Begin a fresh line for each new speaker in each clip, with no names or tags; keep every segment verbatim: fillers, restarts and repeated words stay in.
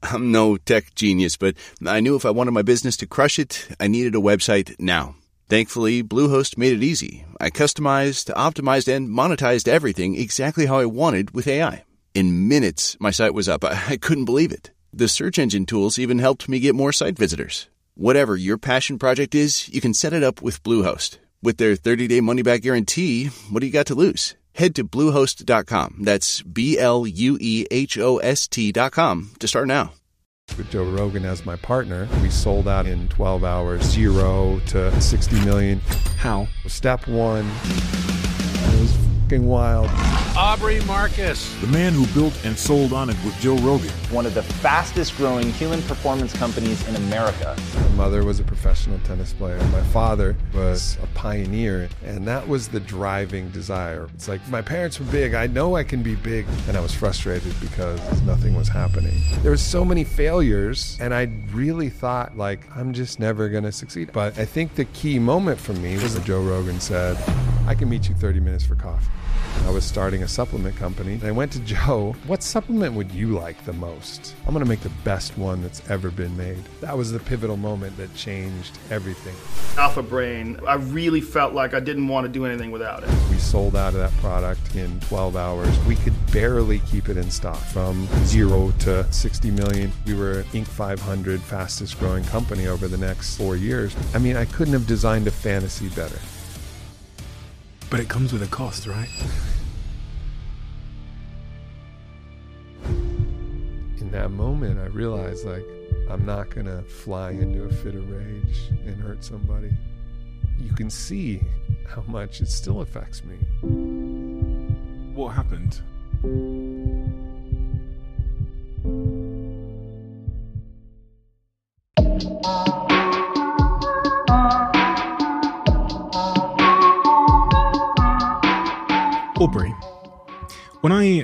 I'm no tech genius, but I knew if I wanted my business to crush it, I needed a website now. Thankfully, Bluehost made it easy. I customized, optimized, and monetized everything exactly how I wanted with A I. In minutes, my site was up. I, I couldn't believe it. The search engine tools even helped me get more site visitors. Whatever your passion project is, you can set it up with Bluehost. With their thirty-day money-back guarantee, what do you got to lose? Head to bluehost dot com. That's B L U E H O S T dot com to start now.
With Joe Rogan as my partner, we sold out in twelve hours, zero to sixty million.
How?
Step one, it was fucking wild.
Aubrey Marcus,
the man who built and sold Onnit with Joe Rogan.
One of the fastest growing human performance companies in America.
My mother was a professional tennis player. My father was a pioneer, and that was the driving desire. It's like, my parents were big. I know I can be big. And I was frustrated because nothing was happening. There were so many failures, and I really thought, like, I'm just never going to succeed. But I think the key moment for me was when Joe Rogan said, I can meet you thirty minutes for coffee. I was starting a supplement company, and I went to Joe, what supplement would you like the most? I'm going to make the best one that's ever been made. That was the pivotal moment that changed everything.
Alpha Brain, I really felt like I didn't want to do anything without it.
We sold out of that product in twelve hours. We could barely keep it in stock. From zero to sixty million, we were Inc five hundred fastest growing company over the next four years. I mean, I couldn't have designed a fantasy better.
But it comes with a cost, right?
In that moment, I realized, like, I'm not gonna fly into a fit of rage and hurt somebody. You can see how much it still affects me.
What happened?
Aubrey, when I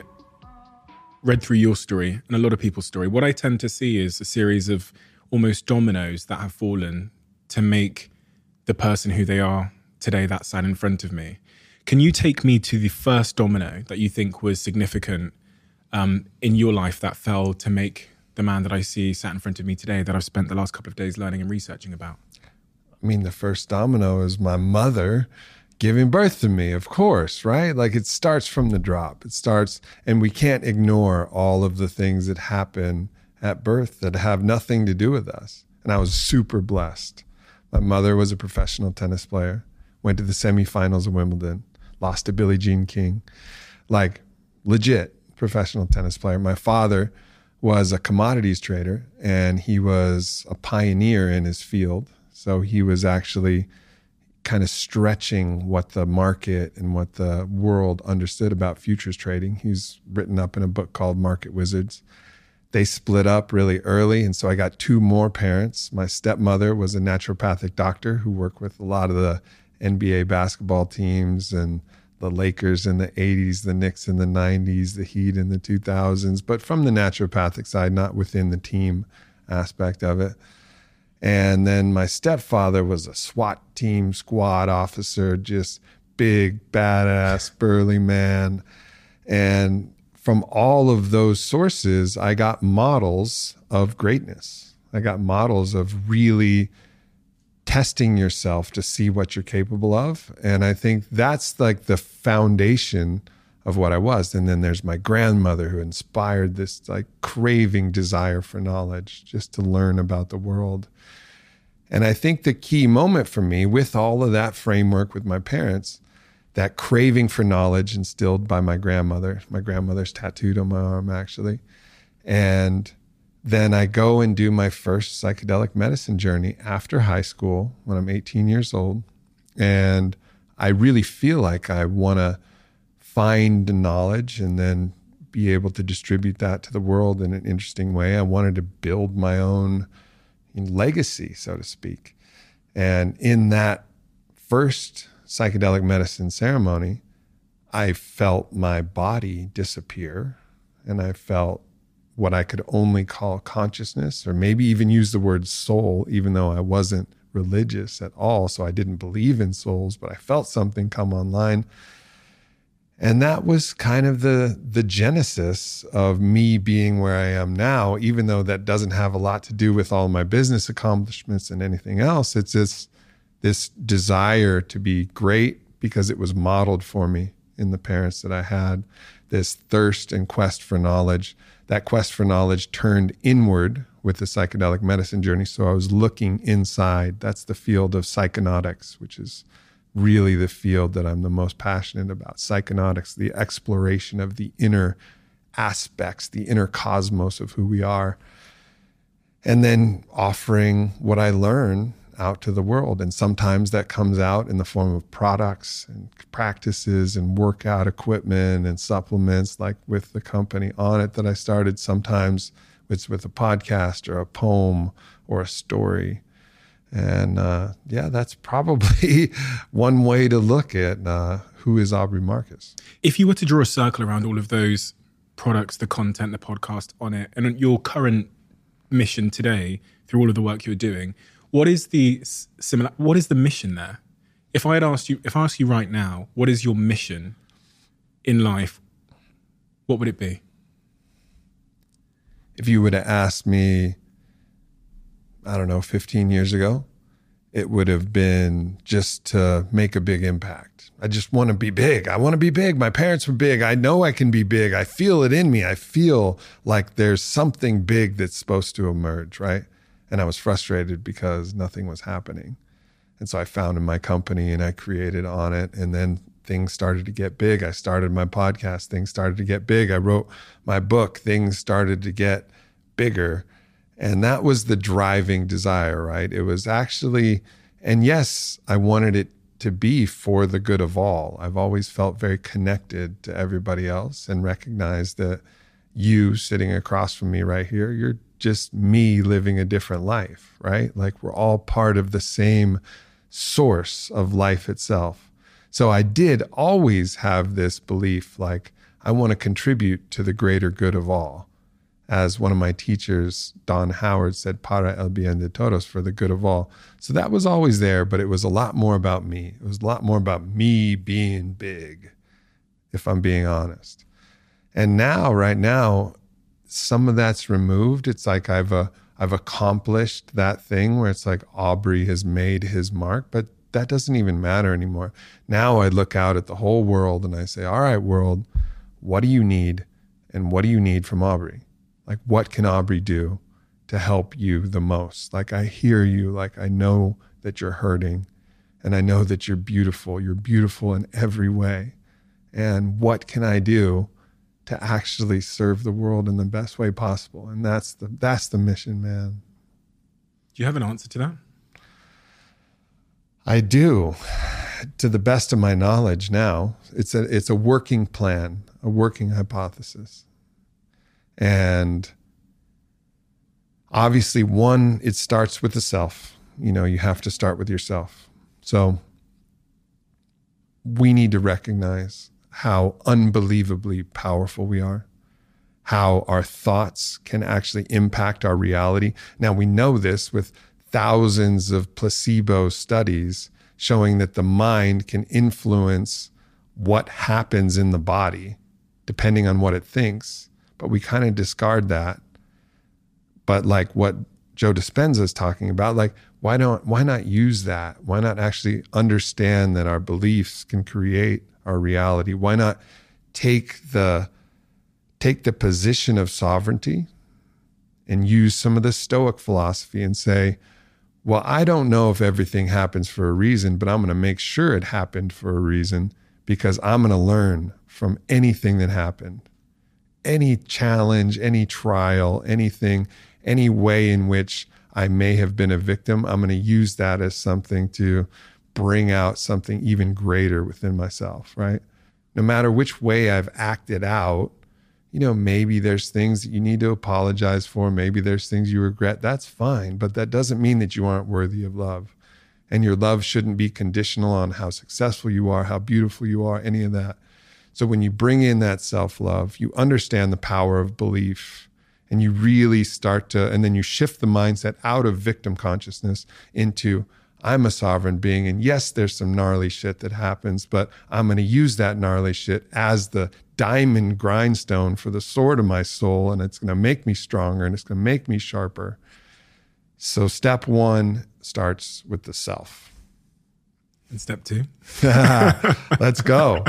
read through your story and a lot of people's story, what I tend to see is a series of almost dominoes that have fallen to make the person who they are today that sat in front of me. Can you take me to the first domino that you think was significant um, in your life that fell to make the man that I see sat in front of me today that I've spent the last couple of days learning and researching about?
I mean, the first domino is my mother giving birth to me, of course, right? Like, it starts from the drop. It starts, and we can't ignore all of the things that happen at birth that have nothing to do with us. And I was super blessed. My mother was a professional tennis player, went to the semifinals of Wimbledon, lost to Billie Jean King, like legit professional tennis player. My father was a commodities trader, and he was a pioneer in his field. So he was actually kind of stretching what the market and what the world understood about futures trading. He's written up in a book called Market Wizards. They split up really early, and so I got two more parents. My stepmother was a naturopathic doctor who worked with a lot of the N B A basketball teams and the Lakers in the eighties, the Knicks in the nineties, the Heat in the two thousands, but from the naturopathic side, not within the team aspect of it. And then my stepfather was a SWAT team squad officer, just big, badass, burly man. And from all of those sources, I got models of greatness. I got models of really testing yourself to see what you're capable of. And I think that's like the foundation of what I was. And then there's my grandmother who inspired this like craving desire for knowledge, just to learn about the world. And I think the key moment for me with all of that framework with my parents, that craving for knowledge instilled by my grandmother, my grandmother's tattooed on my arm actually. And then I go and do my first psychedelic medicine journey after high school when I'm eighteen years old. And I really feel like I want to find knowledge and then be able to distribute that to the world in an interesting way. I wanted to build my own legacy, so to speak. And in that first psychedelic medicine ceremony, I felt my body disappear, and I felt what I could only call consciousness, or maybe even use the word soul, even though I wasn't religious at all. So I didn't believe in souls, but I felt something come online. And that was kind of the the genesis of me being where I am now, even though that doesn't have a lot to do with all my business accomplishments and anything else. It's this, this desire to be great because it was modeled for me in the parents that I had, this thirst and quest for knowledge. That quest for knowledge turned inward with the psychedelic medicine journey. So I was looking inside. That's the field of psychonautics, which is really the field that I'm the most passionate about. Psychonautics, the exploration of the inner aspects, the inner cosmos of who we are, and then offering what I learn out to the world. And sometimes that comes out in the form of products and practices and workout equipment and supplements, like with the company On It that I started. Sometimes it's with a podcast or a poem or a story. And uh, yeah, that's probably one way to look at uh, who is Aubrey Marcus.
If you were to draw a circle around all of those products, the content, the podcast, On It, and your current mission today through all of the work you're doing, what is the similar? What is the mission there? If I had asked you, if I ask you right now, what is your mission in life? What would it be?
If you would have asked me, I don't know, fifteen years ago, it would have been just to make a big impact. I just want to be big. I want to be big. My parents were big. I know I can be big. I feel it in me. I feel like there's something big that's supposed to emerge, right? And I was frustrated because nothing was happening. And so I founded my company and I created On It. And then things started to get big. I started my podcast. Things started to get big. I wrote my book. Things started to get bigger. And that was the driving desire, right? It was actually, and yes, I wanted it to be for the good of all. I've always felt very connected to everybody else and recognized that you sitting across from me right here, you're just me living a different life, right? Like we're all part of the same source of life itself. So I did always have this belief, like I want to contribute to the greater good of all. As one of my teachers, Don Howard, said, para el bien de todos, for the good of all. So that was always there, but it was a lot more about me. It was a lot more about me being big, if I'm being honest. And now, right now, some of that's removed. It's like I've uh, I've accomplished that thing where it's like Aubrey has made his mark, but that doesn't even matter anymore. Now I look out at the whole world and I say, all right, world, what do you need? And what do you need from Aubrey? Like, what can Aubrey do to help you the most? Like, I hear you. Like, I know that you're hurting and I know that you're beautiful. You're beautiful in every way. And what can I do to actually serve the world in the best way possible? And that's the, that's the mission, man.
Do you have an answer to that?
I do, to the best of my knowledge now. It's a, it's a working plan, a working hypothesis. And obviously, one, it starts with the self. You know, you have to start with yourself. So we need to recognize how unbelievably powerful we are, how our thoughts can actually impact our reality. Now, we know this with thousands of placebo studies showing that the mind can influence what happens in the body depending on what it thinks. But we kind of discard that. But like what Joe Dispenza is talking about, like, why don't, why not use that? Why not actually understand that our beliefs can create our reality? Why not take the, take the position of sovereignty and use some of the Stoic philosophy and say, well, I don't know if everything happens for a reason, but I'm going to make sure it happened for a reason because I'm going to learn from anything that happened. Any challenge, any trial, anything, any way in which I may have been a victim, I'm going to use that as something to bring out something even greater within myself, right? No matter which way I've acted out, you know, maybe there's things that you need to apologize for. Maybe there's things you regret. That's fine. But that doesn't mean that you aren't worthy of love. And your love shouldn't be conditional on how successful you are, how beautiful you are, any of that. So when you bring in that self-love, you understand the power of belief and you really start to, and then you shift the mindset out of victim consciousness into, I'm a sovereign being. And yes, there's some gnarly shit that happens, but I'm going to use that gnarly shit as the diamond grindstone for the sword of my soul. And it's going to make me stronger and it's going to make me sharper. So step one starts with the self.
And step two?
Let's go.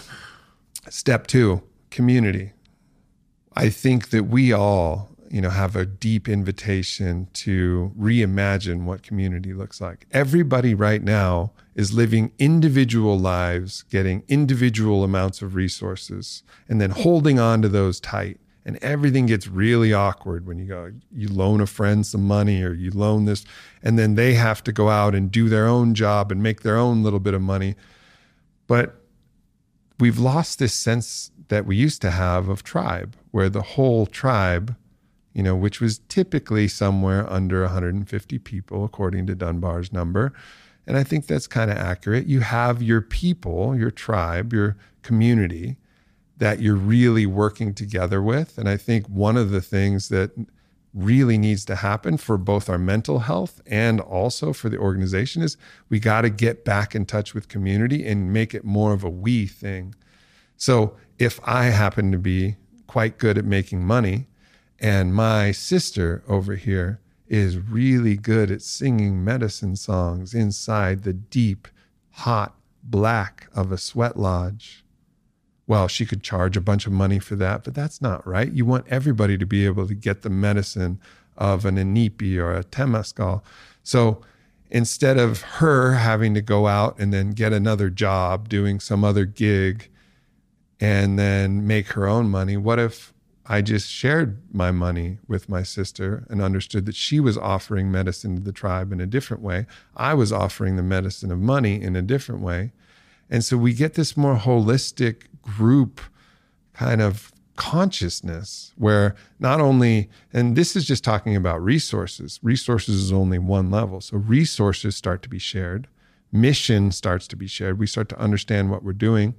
Step two, community. I think that we all, you know, have a deep invitation to reimagine what community looks like. Everybody right now is living individual lives, getting individual amounts of resources, and then holding on to those tight. And everything gets really awkward when you go, you loan a friend some money or you loan this, and then they have to go out and do their own job and make their own little bit of money. But we've lost this sense that we used to have of tribe, where the whole tribe, you know, which was typically somewhere under one hundred fifty people, according to Dunbar's number. And I think that's kind of accurate. You have your people, your tribe, your community that you're really working together with. And I think one of the things that really needs to happen for both our mental health and also for the organization is we got to get back in touch with community and make it more of a we thing. So if I happen to be quite good at making money and my sister over here is really good at singing medicine songs inside the deep, hot black of a sweat lodge, well, she could charge a bunch of money for that, but that's not right. You want everybody to be able to get the medicine of an Inipi or a Temazcal. So instead of her having to go out and then get another job doing some other gig and then make her own money, what if I just shared my money with my sister and understood that she was offering medicine to the tribe in a different way. I was offering the medicine of money in a different way. And so we get this more holistic group kind of consciousness where not only, and this is just talking about resources, resources is only one level. So resources start to be shared, mission starts to be shared. We start to understand what we're doing,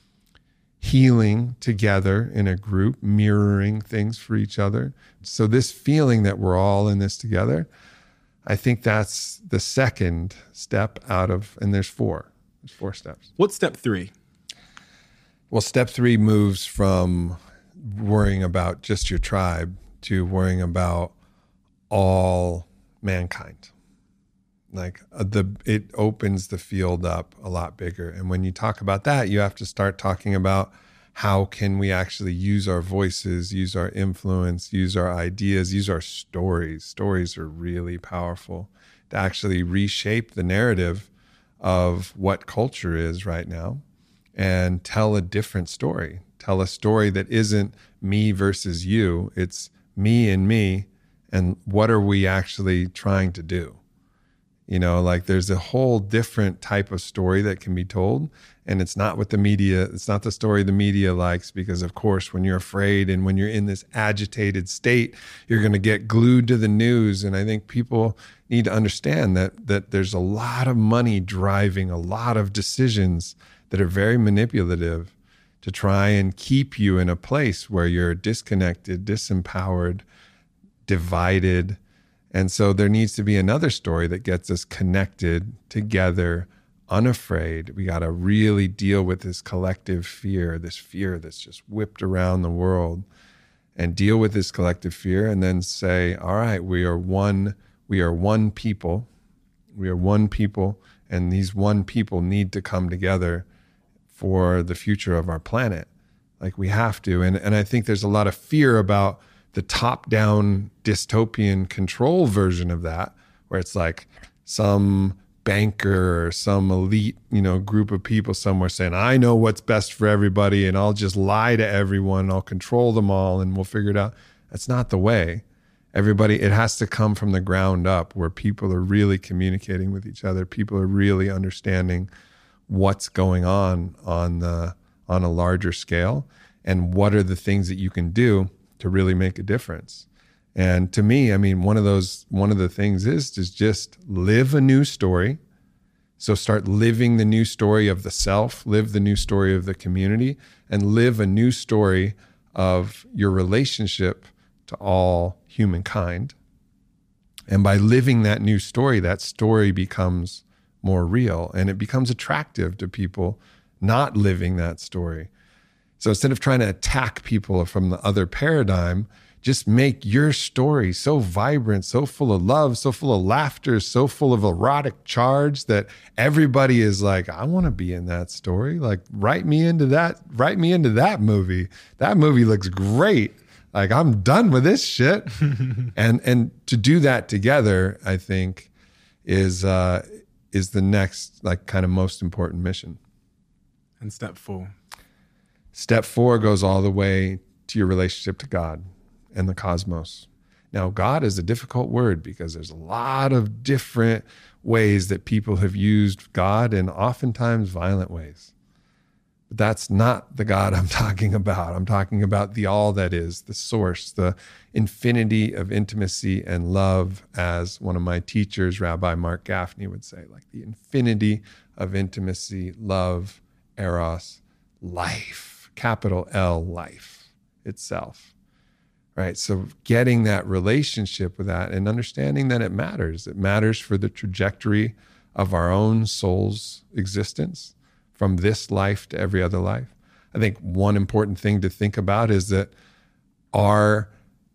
healing together in a group, mirroring things for each other. So this feeling that we're all in this together, I think that's the second step out of, and there's four, there's four steps.
What's step three?
Well, step three moves from worrying about just your tribe to worrying about all mankind. Like uh, the, it opens the field up a lot bigger. And when you talk about that, you have to start talking about how can we actually use our voices, use our influence, use our ideas, use our stories. Stories are really powerful to actually reshape the narrative of what culture is right now and tell a different story. Tell a story that isn't me versus you. It's me and me. And what are we actually trying to do? You know, like there's a whole different type of story that can be told. And it's not what the media, it's not the story the media likes, because of course, when you're afraid and when you're in this agitated state, you're going to get glued to the news. And I think people need to understand that, that there's a lot of money driving a lot of decisions that are very manipulative to try and keep you in a place where you're disconnected, disempowered, divided. And so there needs to be another story that gets us connected together, unafraid. We got to really deal with this collective fear, this fear that's just whipped around the world, and deal with this collective fear and then say, all right, we are one, we are one people. We are one people, and these one people need to come together for the future of our planet. Like we have to. And, and I think there's a lot of fear about the top-down dystopian control version of that, where it's like some banker or some elite, you know, group of people somewhere saying, I know what's best for everybody and I'll just lie to everyone, I'll control them all and we'll figure it out. That's not the way. Everybody, it has to come from the ground up where people are really communicating with each other. People are really understanding what's going on on the on a larger scale and what are the things that you can do to really make a difference. And to me, I mean, one of those, one of the things is to just live a new story. So start living the new story of the self, live the new story of the community, and live a new story of your relationship to all humankind. And by living that new story, that story becomes more real and it becomes attractive to people not living that story. So instead of trying to attack people from the other paradigm, just make your story so vibrant, so full of love, so full of laughter, so full of erotic charge that everybody is like, I want to be in that story. Like, write me into that, write me into that movie. That movie looks great. Like, I'm done with this shit. and and to do that together, I think, is uh, is the next, like, kind of most important mission.
And step four.
Step four goes all the way to your relationship to God and the cosmos. Now, God is a difficult word because there's a lot of different ways that people have used God, and oftentimes violent ways. But that's not the God I'm talking about. I'm talking about the all that is, the source, the infinity of intimacy and love, as one of my teachers, Rabbi Mark Gaffney, would say, like the infinity of intimacy, love, eros, life, capital L, life itself. Right. So getting that relationship with that and understanding that it matters. It matters for the trajectory of our own soul's existence from this life to every other life. I think one important thing to think about is that our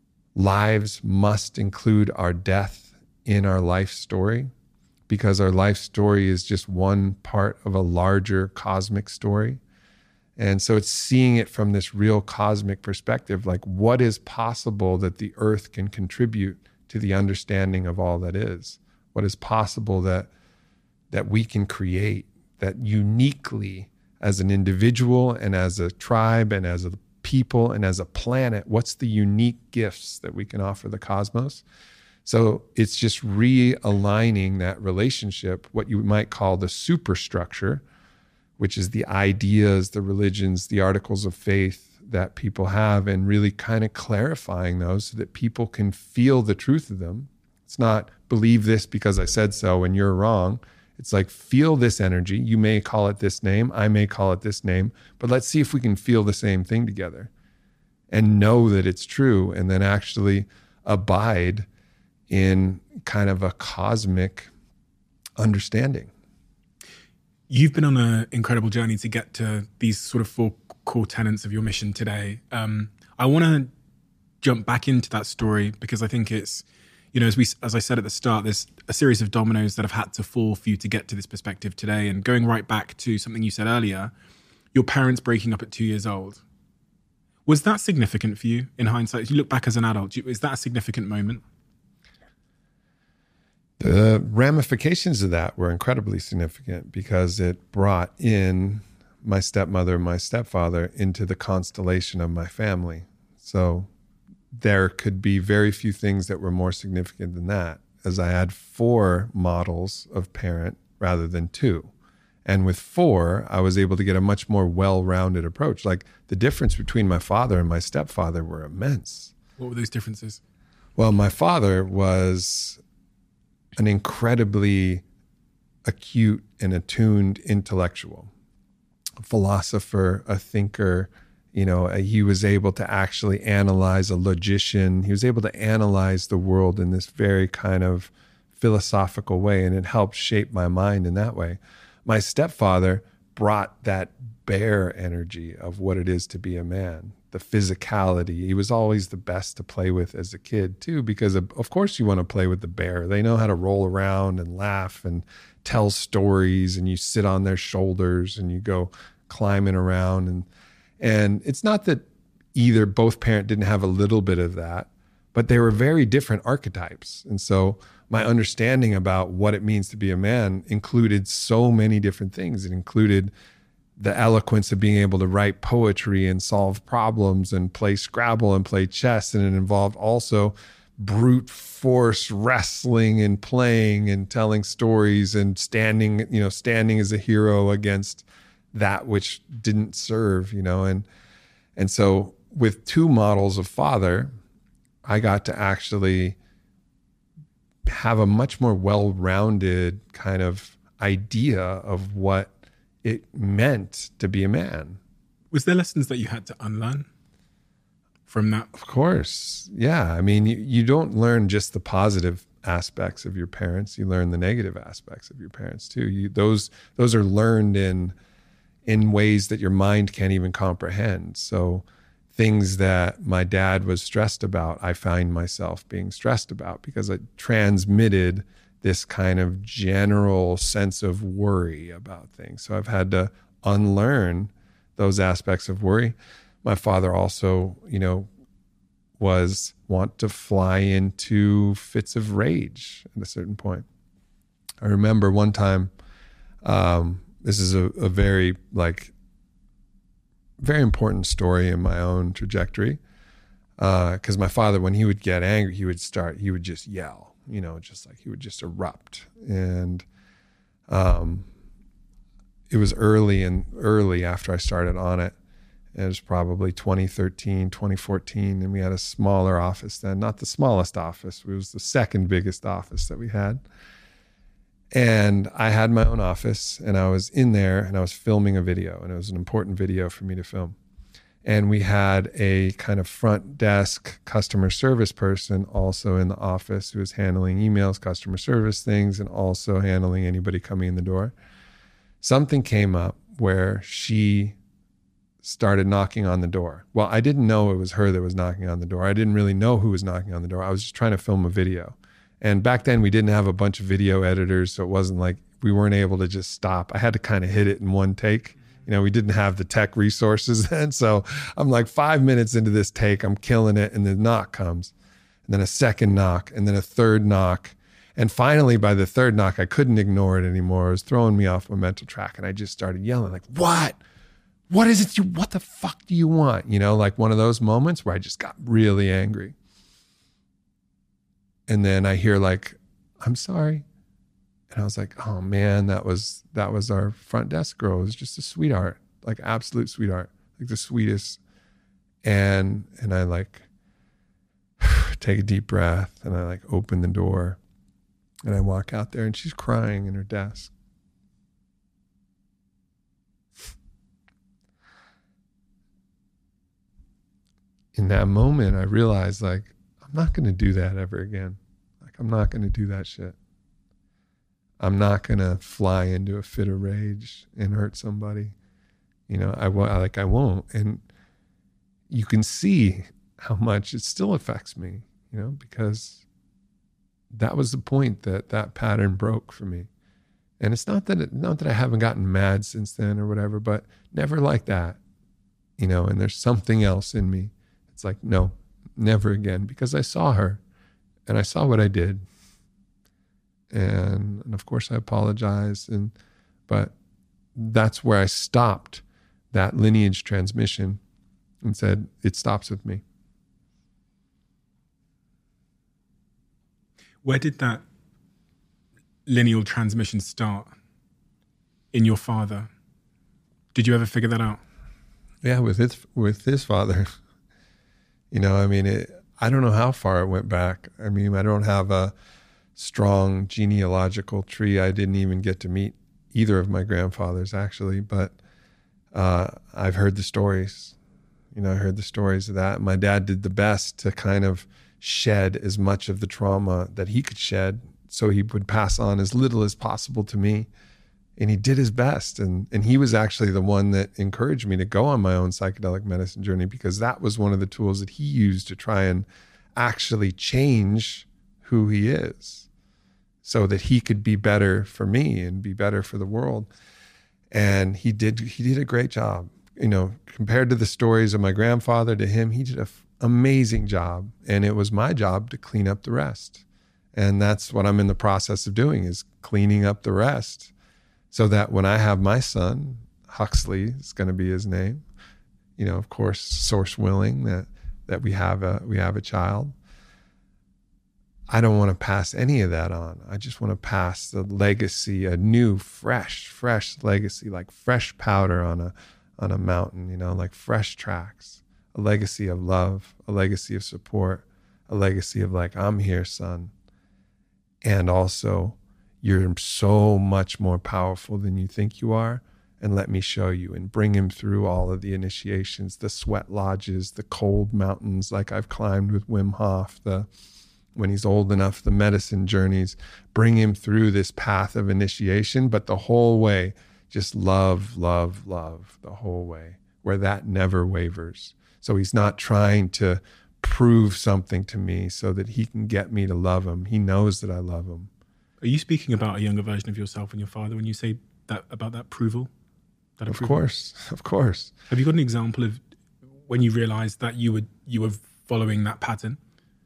lives must include our death in our life story, because our life story is just one part of a larger cosmic story. And so it's seeing it from this real cosmic perspective, like what is possible that the earth can contribute to the understanding of all that is? What is possible that that we can create, that uniquely as an individual and as a tribe and as a people and as a planet, what's the unique gifts that we can offer the cosmos? So it's just realigning that relationship, what you might call the superstructure, which is the ideas, the religions, the articles of faith that people have, and really kind of clarifying those so that people can feel the truth of them. It's not believe this because I said so and you're wrong. It's like, feel this energy. You may call it this name, I may call it this name, but let's see if we can feel the same thing together and know that it's true, and then actually abide in kind of a cosmic understanding.
You've been on an incredible journey to get to these sort of four core tenets of your mission today. Um, I want to jump back into that story because I think it's, you know, as we, as I said at the start, there's a series of dominoes that have had to fall for you to get to this perspective today. And going right back to something you said earlier, your parents breaking up at two years old. Was that significant for you in hindsight? As you look back as an adult, is that a significant moment?
The ramifications of that were incredibly significant because it brought in my stepmother and my stepfather into the constellation of my family. So there could be very few things that were more significant than that, as I had four models of parent rather than two. And with four, I was able to get a much more well-rounded approach. Like, the difference between my father and my stepfather were immense.
What were those differences?
Well, my father was an incredibly acute and attuned intellectual, a philosopher, a thinker. You know, he was able to actually analyze, a logician. He was able to analyze the world in this very kind of philosophical way, and it helped shape my mind in that way. My stepfather brought that bear energy of what it is to be a man, the physicality. He was always the best to play with as a kid too, because of, of course you want to play with the bear. They know how to roll around and laugh and tell stories, and you sit on their shoulders and you go climbing around. And, and it's not that either both parent didn't have a little bit of that, but they were very different archetypes. And so my understanding about what it means to be a man included so many different things. It included the eloquence of being able to write poetry and solve problems and play Scrabble and play chess. And it involved also brute force wrestling and playing and telling stories and standing, you know, standing as a hero against that which didn't serve, you know. And, and so with two models of father, I got to actually have a much more well-rounded kind of idea of what it meant to be a man.
Was there lessons that you had to unlearn from that?
Of course. Yeah. I mean, you, you don't learn just the positive aspects of your parents, you learn the negative aspects of your parents too. You, those those are learned in in ways that your mind can't even comprehend. So things that my dad was stressed about, I find myself being stressed about because it transmitted this kind of general sense of worry about things. So I've had to unlearn those aspects of worry. My father also, you know, was want to fly into fits of rage at a certain point. I remember one time, um, this is a, a very like, very important story in my own trajectory. Uh, cause my father, when he would get angry, he would start, he would just yell, you know, just like he would just erupt. And, um, it was early and early after I started on it. It was probably twenty thirteen, twenty fourteen, and we had a smaller office then, not the smallest office. It was the second biggest office that we had. And I had my own office, and I was in there, and I was filming a video, and it was an important video for me to film. And we had a kind of front desk customer service person also in the office who was handling emails, customer service things, and also handling anybody coming in the door. Something came up where she started knocking on the door. Well, I didn't know it was her that was knocking on the door. I didn't really know who was knocking on the door. I was just trying to film a video. And back then we didn't have a bunch of video editors, so it wasn't like we weren't able to just stop. I had to kind of hit it in one take. You know, we didn't have the tech resources then. So I'm like five minutes into this take, I'm killing it, and the knock comes. And then a second knock, and then a third knock. And finally, by the third knock, I couldn't ignore it anymore. It was throwing me off my mental track. And I just started yelling like, what? What is it you, what the fuck do you want? You know, like one of those moments where I just got really angry. And then I hear like, I'm sorry. And I was like, oh man, that was, that was our front desk girl. It was just a sweetheart, like absolute sweetheart, like the sweetest. And, and I like take a deep breath and I like open the door and I walk out there and she's crying in her desk. In that moment, I realized like, I'm not going to do that ever again. Like, I'm not going to do that shit. I'm not going to fly into a fit of rage and hurt somebody. You know, I won't, like, I won't. And you can see how much it still affects me, you know, because that was the point that that pattern broke for me. And it's not that, it, not that I haven't gotten mad since then or whatever, but never like that, you know, and there's something else in me. It's like, no, never again, because I saw her and I saw what I did. And, and of course I apologized. And, but that's where I stopped that lineage transmission and said, it stops with me.
Where did that lineal transmission start in your father? Did you ever figure that out?
Yeah, with his, with his father. You know, I mean, it, I don't know how far it went back. I mean, I don't have a strong genealogical tree. I didn't even get to meet either of my grandfathers, actually, but uh, I've heard the stories. You know, I heard the stories of that. My dad did the best to kind of shed as much of the trauma that he could shed so he would pass on as little as possible to me. And he did his best. And, and he was actually the one that encouraged me to go on my own psychedelic medicine journey, because that was one of the tools that he used to try and actually change who he is so that he could be better for me and be better for the world. And he did, he did a great job. You know, compared to the stories of my grandfather, to him, he did an f- amazing job. And it was my job to clean up the rest. And that's what I'm in the process of doing, is cleaning up the rest. So that when I have my son, Huxley is going to be his name, you know, of course, source willing that, that we have a, we have a child. I don't want to pass any of that on. I just want to pass the legacy, a new, fresh, fresh legacy, like fresh powder on a, on a mountain, you know, like fresh tracks, a legacy of love, a legacy of support, a legacy of like, I'm here, son. And also, you're so much more powerful than you think you are. And let me show you, and bring him through all of the initiations, the sweat lodges, the cold mountains like I've climbed with Wim Hof, the when he's old enough, the medicine journeys bring him through this path of initiation, but the whole way, just love, love, love the whole way, where that never wavers. So he's not trying to prove something to me so that he can get me to love him. He knows that I love him.
Are you speaking about a younger version of yourself and your father when you say that about that approval? That
Of
approval?
course, of course.
Have you got an example of when you realized that you were you were following that pattern?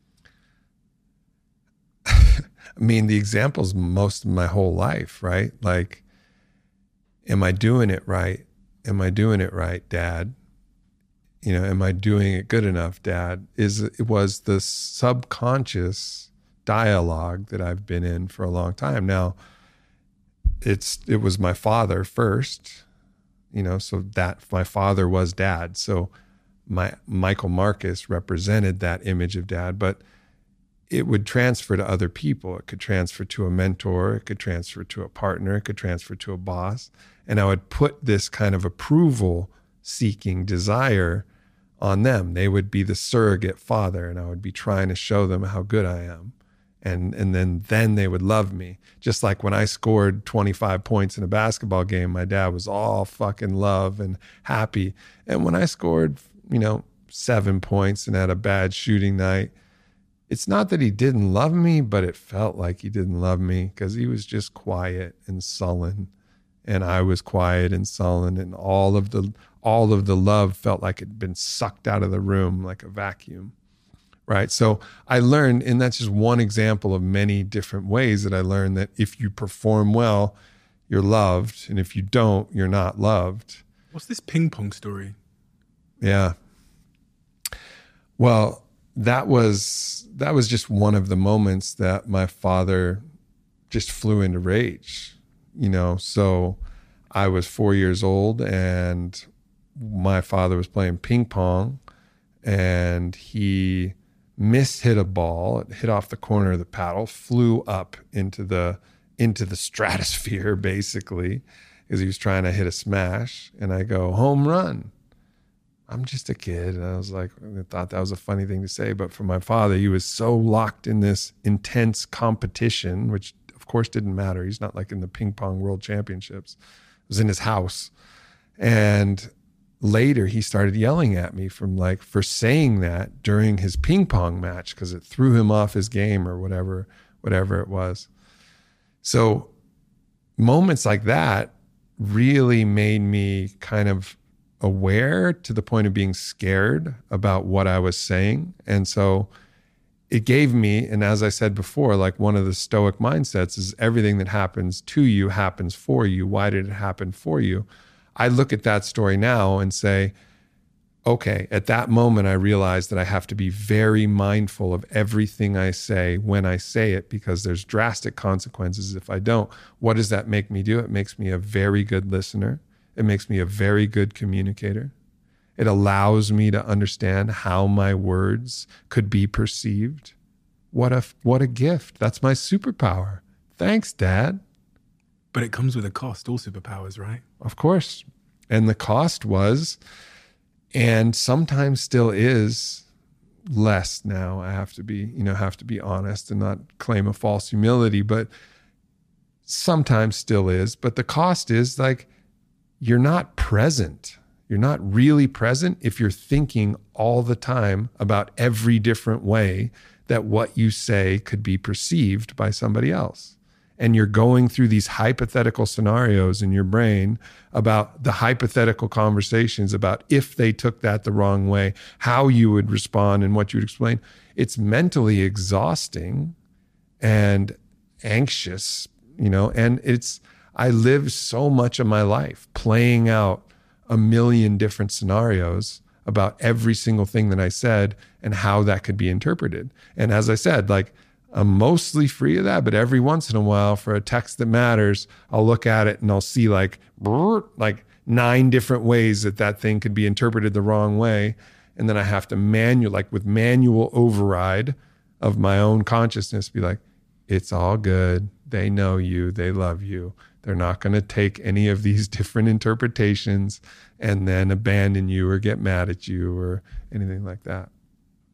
I mean, the examples most of my whole life, right? Like, am I doing it right? Am I doing it right, Dad? You know, am I doing it good enough, Dad? Is it was the subconscious dialogue that I've been in for a long time. Now, it's it was my father first, you know, so that my father was Dad. So my Michael Marcus represented that image of Dad, but it would transfer to other people. It could transfer to a mentor. It could transfer to a partner. It could transfer to a boss. And I would put this kind of approval seeking desire on them. They would be the surrogate father, and I would be trying to show them how good I am. And and then then they would love me. Just like when I scored twenty-five points in a basketball game, my dad was all fucking love and happy. And when I scored, you know, seven points and had a bad shooting night, it's not that he didn't love me, but it felt like he didn't love me because he was just quiet and sullen. And I was quiet and sullen, and all of the all of the love felt like it had been sucked out of the room like a vacuum. Right. So I learned, and that's just one example of many different ways that I learned that if you perform well, you're loved. And if you don't, you're not loved.
What's this ping pong story?
Yeah. Well, that was that was just one of the moments that my father just flew into rage, you know. So I was four years old and my father was playing ping pong and he mishit a ball. It hit off the corner of the paddle, flew up into the into the stratosphere basically because he was trying to hit a smash. And I go, home run. I'm just a kid. And I was like, I thought that was a funny thing to say. But for my father, he was so locked in this intense competition, which of course didn't matter. He's not like in the ping pong world championships. It was in his house. And later he started yelling at me from like, for saying that during his ping pong match, because it threw him off his game or whatever, whatever it was. So moments like that really made me kind of aware to the point of being scared about what I was saying. And so it gave me, and as I said before, like one of the Stoic mindsets is everything that happens to you happens for you. Why did it happen for you? I look at that story now and say, okay, at that moment, I realized that I have to be very mindful of everything I say when I say it, because there's drastic consequences if I don't. What does that make me do? It makes me a very good listener. It makes me a very good communicator. It allows me to understand how my words could be perceived. What a, what a gift. That's my superpower. Thanks, Dad.
But it comes with a cost, all superpowers, right?
Of course. And the cost was, and sometimes still is, less now. I have to be, you know, have to be honest and not claim a false humility, but sometimes still is. But the cost is like, you're not present. You're not really present if you're thinking all the time about every different way that what you say could be perceived by somebody else. And you're going through these hypothetical scenarios in your brain about the hypothetical conversations about if they took that the wrong way, how you would respond and what you would explain. It's mentally exhausting and anxious, you know, and it's, I lived so much of my life playing out a million different scenarios about every single thing that I said and how that could be interpreted. And as I said, like, I'm mostly free of that, but every once in a while for a text that matters, I'll look at it and I'll see like, like nine different ways that that thing could be interpreted the wrong way. And then I have to manual, like with manual override of my own consciousness, be like, it's all good. They know you, they love you. They're not going to take any of these different interpretations and then abandon you or get mad at you or anything like that.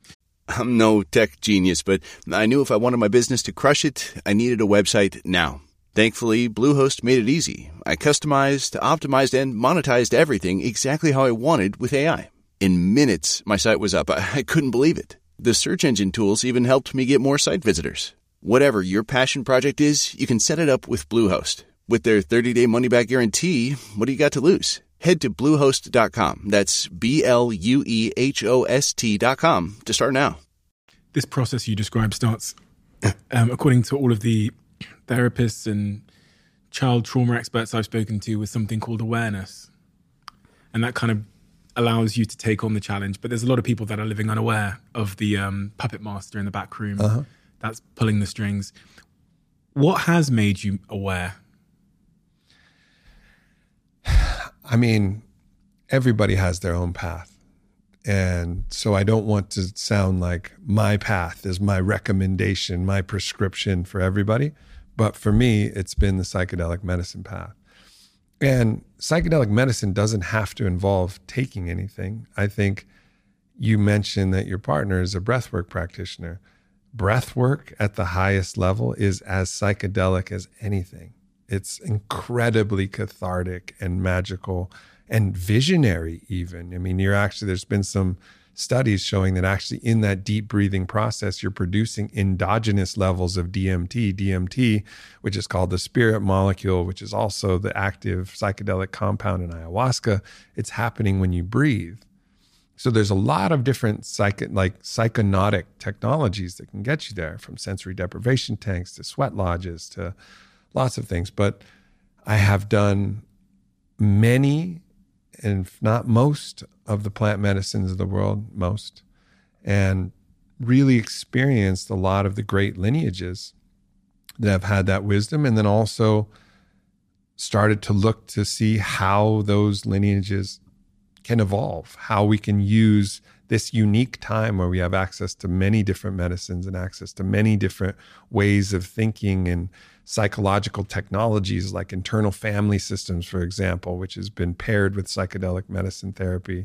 I'm no tech genius, but I knew if I wanted my business to crush it, I needed a website now. Thankfully, Bluehost made it easy. I customized, optimized, and monetized everything exactly how I wanted with A I. In minutes, my site was up. I couldn't believe it. The search engine tools even helped me get more site visitors. Whatever your passion project is, you can set it up with Bluehost. With their thirty-day money-back guarantee, what do you got to lose? Head to bluehost dot com. That's B L U E H O S T dot com to start now.
This process you described starts, um, according to all of the therapists and child trauma experts I've spoken to, with something called awareness. And that kind of allows you to take on the challenge. But there's a lot of people that are living unaware of the um, puppet master in the back room uh-huh. that's pulling the strings. What has made you aware?
I mean, everybody has their own path. And so I don't want to sound like my path is my recommendation, my prescription for everybody. But for me, it's been the psychedelic medicine path. And psychedelic medicine doesn't have to involve taking anything. I think you mentioned that your partner is a breathwork practitioner. Breathwork at the highest level is as psychedelic as anything. It's incredibly cathartic and magical and visionary even. I mean, you're actually, there's been some studies showing that actually in that deep breathing process, you're producing endogenous levels of D M T, D M T, which is called the spirit molecule, which is also the active psychedelic compound in ayahuasca. It's happening when you breathe. So there's a lot of different psych- like psychonautic technologies that can get you there, from sensory deprivation tanks to sweat lodges to lots of things. But I have done many, and if not most, of the plant medicines of the world, most, and really experienced a lot of the great lineages that have had that wisdom, and then also started to look to see how those lineages can evolve, how we can use this unique time where we have access to many different medicines and access to many different ways of thinking and psychological technologies like internal family systems, for example, which has been paired with psychedelic medicine therapy.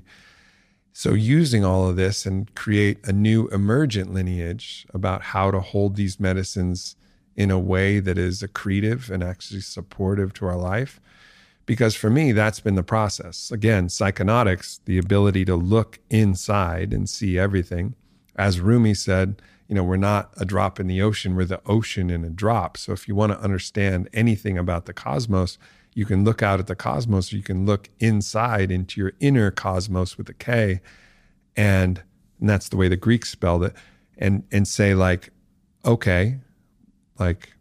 So using all of this and create a new emergent lineage about how to hold these medicines in a way that is accretive and actually supportive to our life. Because for me, that's been the process. Again, psychonautics, the ability to look inside and see everything. As Rumi said, you know, we're not a drop in the ocean, we're the ocean in a drop. So if you want to understand anything about the cosmos, you can look out at the cosmos, or you can look inside into your inner cosmos with a K. And, and that's the way the Greeks spelled it. And, and say like, okay, like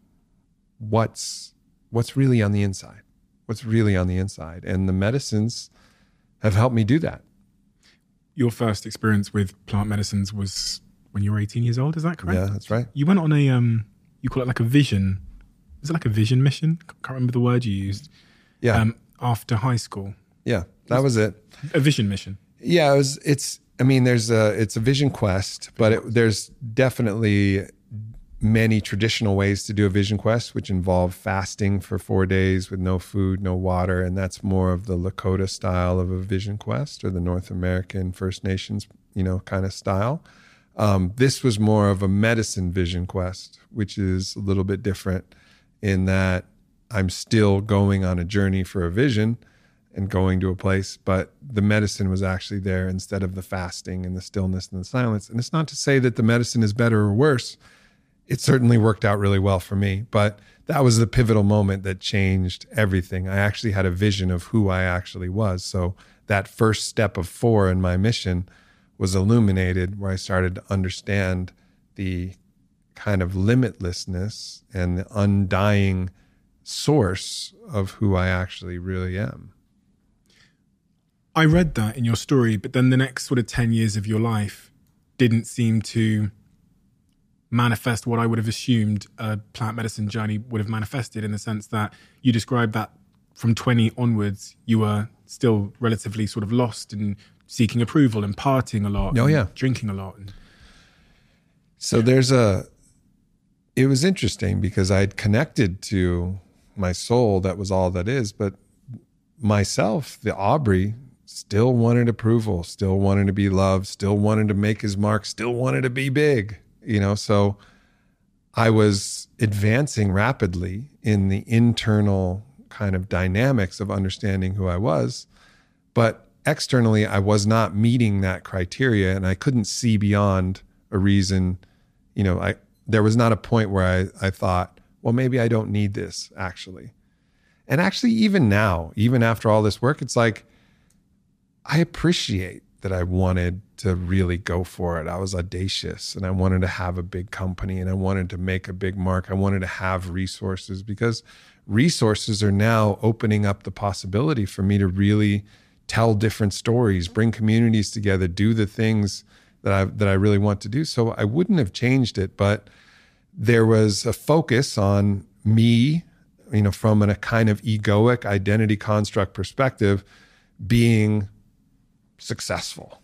what's, what's really on the inside? What's really on the inside? And the medicines have helped me do that.
Your first experience with plant medicines was when you were eighteen years old, is that correct?
Yeah, that's right.
You went on a, um, you call it like a vision, was it like a vision mission? Can't remember the word you used.
Yeah.
Um, after high school.
Yeah, that was it.
A vision mission.
Yeah, it was, it's, I mean, there's a, it's a vision quest, but it, there's definitely many traditional ways to do a vision quest, which involve fasting for four days with no food, no water. And that's more of the Lakota style of a vision quest, or the North American First Nations, you know, kind of style. Um, this was more of a medicine vision quest, which is a little bit different in that I'm still going on a journey for a vision and going to a place, but the medicine was actually there instead of the fasting and the stillness and the silence. And it's not to say that the medicine is better or worse. It certainly worked out really well for me, but that was the pivotal moment that changed everything. I actually had a vision of who I actually was. So that first step of four in my mission was illuminated, where I started to understand the kind of limitlessness and the undying source of who I actually really am.
I read that in your story, but then the next sort of ten years of your life didn't seem to manifest what I would have assumed a plant medicine journey would have manifested, in the sense that you described that from twenty onwards, you were still relatively sort of lost and seeking approval and partying a lot.
Oh, yeah.
Drinking a lot.
So yeah. there's a, it was interesting because I'd connected to my soul that was all that is, but myself, the Aubrey, still wanted approval, still wanted to be loved, still wanted to make his mark, still wanted to be big, you know? So I was advancing rapidly in the internal kind of dynamics of understanding who I was, but externally I was not meeting that criteria, and I couldn't see beyond a reason, you know, I, there was not a point where I, I thought, well, maybe I don't need this actually. And actually, even now, even after all this work, it's like, I appreciate that I wanted to really go for it. I was audacious, and I wanted to have a big company, and I wanted to make a big mark. I wanted to have resources, because resources are now opening up the possibility for me to really tell different stories, bring communities together, do the things that I that I really want to do. So I wouldn't have changed it, but there was a focus on me, you know, from an, a kind of egoic identity construct perspective, being successful.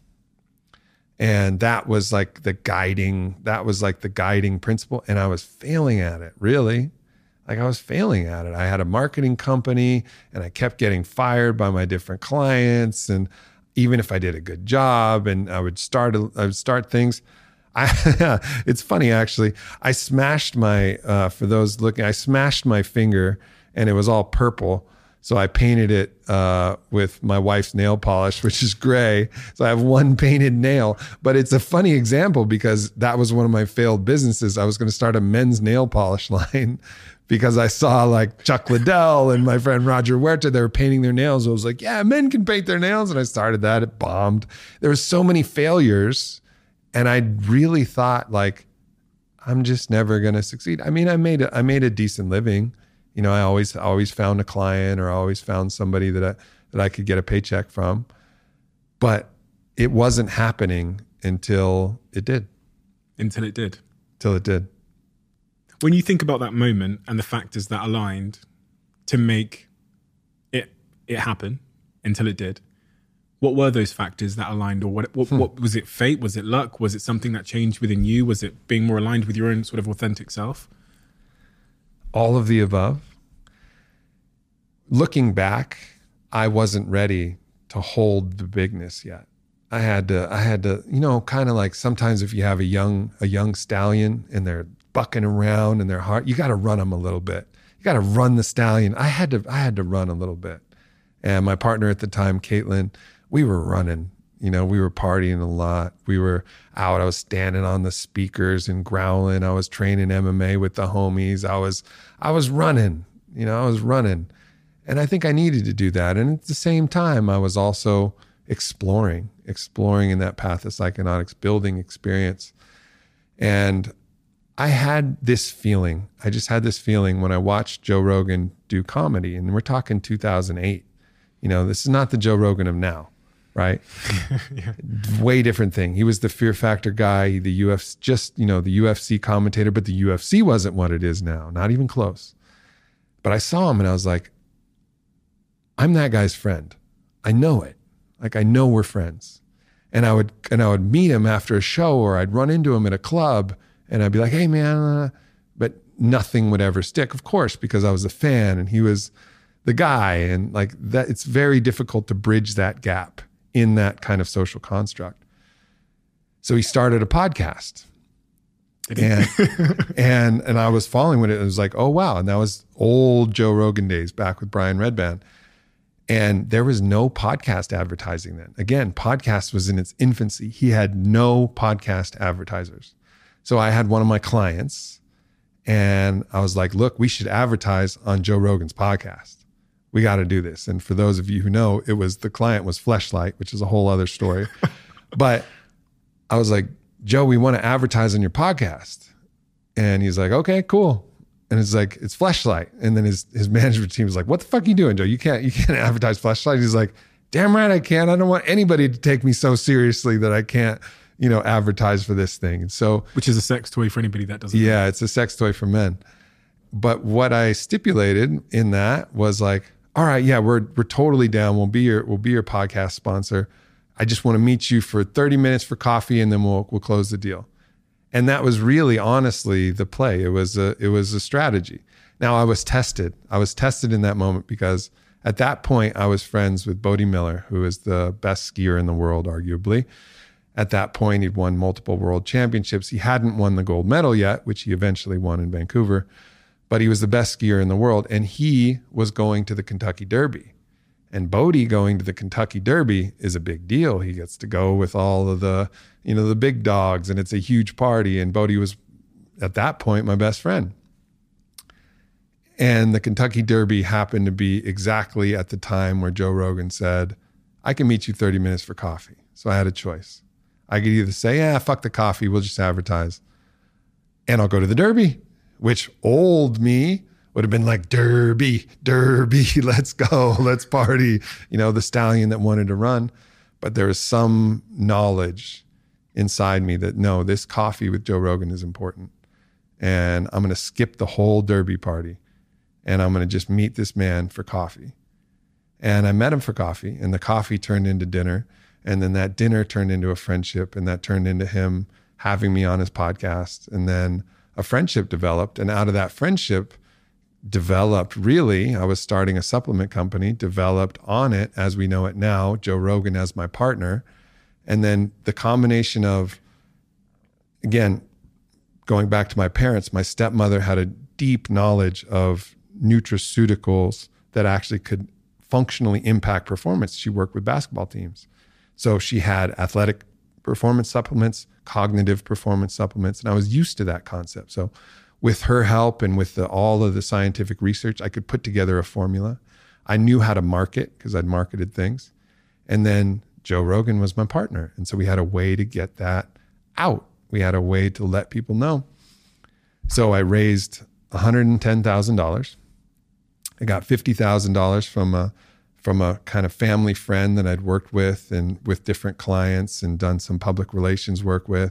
And that was like the guiding, that was like the guiding principle. And I was failing at it, really. Like I was failing at it. I had a marketing company, and I kept getting fired by my different clients. And even if I did a good job and I would start, I would start things. I, it's funny, actually. I smashed my, uh, for those looking, I smashed my finger, and it was all purple. So I painted it uh, with my wife's nail polish, which is gray. So I have one painted nail. But it's a funny example, because that was one of my failed businesses. I was going to start a men's nail polish line, because I saw like Chuck Liddell and my friend Roger Huerta, they were painting their nails. I was like, yeah, men can paint their nails. And I started that. It bombed. There were so many failures. And I really thought, like, I'm just never going to succeed. I mean, I made a, I made a decent living. You know, I always always found a client, or always found somebody that I, that I could get a paycheck from. But it wasn't happening until it did.
Until it did.
Till it did.
When you think about that moment and the factors that aligned to make it it happen until it did, what were those factors that aligned? Or what, what, hmm. what was it? Fate? Was it luck? Was it something that changed within you? Was it being more aligned with your own sort of authentic self?
All of the above. Looking back, I wasn't ready to hold the bigness yet. I had to, I had to, you know, kind of like sometimes if you have a young, a young stallion and they're bucking around and they're hard, you got to run them a little bit. You got to run the stallion. I had to, I had to run a little bit. And my partner at the time, Caitlin, we were running, you know, we were partying a lot. We were out. I was standing on the speakers and growling. I was training M M A with the homies. I was, I was running, you know, I was running. And I think I needed to do that. And at the same time, I was also exploring, exploring in that path of psychonautics, building experience. And I had this feeling, I just had this feeling when I watched Joe Rogan do comedy, and we're talking two thousand eight. You know, this is not the Joe Rogan of now, right? Yeah. Way different thing. He was the Fear Factor guy, the U F C, just, you know, the U F C commentator, but the U F C wasn't what it is now, not even close. But I saw him and I was like, I'm that guy's friend. I know it. Like, I know we're friends. And I would, and I would meet him after a show, or I'd run into him at a club and I'd be like, hey man, uh, but nothing would ever stick, of course, because I was a fan and he was the guy. And like that, it's very difficult to bridge that gap in that kind of social construct. So he started a podcast. And, and, and I was following with it. It was like, oh wow. And that was old Joe Rogan days back with Brian Redband. And there was no podcast advertising then. Again, podcast was in its infancy. He had no podcast advertisers. So I had one of my clients and I was like, look, we should advertise on Joe Rogan's podcast. We got to do this. And for those of you who know, it was, the client was Fleshlight, which is a whole other story. But I was like, Joe, we want to advertise on your podcast. And he's like, okay, cool. And it's like, it's Fleshlight. And then his his management team was like, what the fuck are you doing, Joe? You can't you can't advertise Fleshlight. He's like, damn right I can. I don't want anybody to take me so seriously that I can't, you know, advertise for this thing. And so,
which is a sex toy for anybody that doesn't
yeah,
know.
It's a sex toy for men. But what I stipulated in that was like, all right, yeah, we're we're totally down. We'll be your we'll be your podcast sponsor. I just want to meet you for thirty minutes for coffee, and then we'll we'll close the deal. And that was really, honestly, the play. It was a it was a strategy. Now I was tested. I was tested in that moment because At that point, I was friends with Bode Miller, who is the best skier in the world, arguably. At that point, he'd won multiple world championships. He hadn't won the gold medal yet, which he eventually won in Vancouver, but he was the best skier in the world. And he was going to the Kentucky Derby. And Bode going to the Kentucky Derby is a big deal. He gets to go with all of the, you know, the big dogs, and it's a huge party. And Bode was, at that point, my best friend. And the Kentucky Derby happened to be exactly at the time where Joe Rogan said, I can meet you thirty minutes for coffee. So I had a choice. I could either say, yeah, fuck the coffee, we'll just advertise, and I'll go to the Derby, which old me would have been like, Derby, Derby, let's go, let's party. You know, the stallion that wanted to run. But there was some knowledge inside me that, no, this coffee with Joe Rogan is important. And I'm going to skip the whole Derby party. And I'm going to just meet this man for coffee. And I met him for coffee, and the coffee turned into dinner. And then that dinner turned into a friendship, and that turned into him having me on his podcast. And then a friendship developed. And out of that friendship developed, really, I was starting a supplement company, developed on it as we know it now, Joe Rogan as my partner. And then the combination of, again, going back to my parents, my stepmother had a deep knowledge of nutraceuticals that actually could functionally impact performance. She worked with basketball teams. So she had athletic performance supplements, cognitive performance supplements, and I was used to that concept. So with her help and with the, all of the scientific research, I could put together a formula. I knew how to market because I'd marketed things. And then Joe Rogan was my partner. And so we had a way to get that out. We had a way to let people know. So I raised one hundred ten thousand dollars. I got fifty thousand dollars from a, from a kind of family friend that I'd worked with and with different clients and done some public relations work with.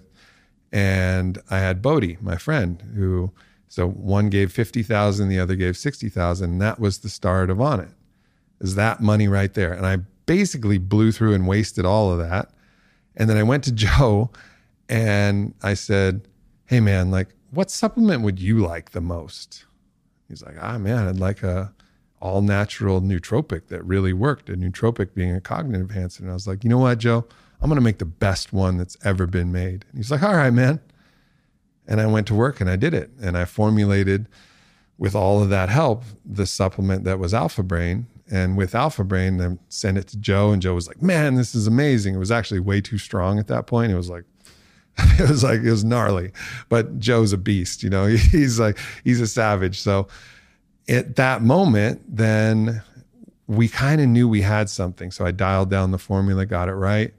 And I had Bode, my friend, who, so one gave fifty thousand, the other gave sixty thousand. And that was the start of On It, is that money right there. And I basically blew through and wasted all of that. And then I went to Joe and I said, hey man, like, what supplement would you like the most? He's like, ah, man, I'd like a all natural nootropic that really worked. A nootropic being a cognitive enhancer. And I was like, you know what, Joe? I'm going to make the best one that's ever been made. And he's like, all right, man. And I went to work and I did it. And I formulated, with all of that help, the supplement that was Alpha Brain. And with Alpha Brain, I sent it to Joe, and Joe was like, man, this is amazing. It was actually way too strong at that point. It was like, it was like, it was gnarly. But Joe's a beast, you know, he's like, he's a savage. So at that moment, then we kind of knew we had something. So I dialed down the formula, got it right.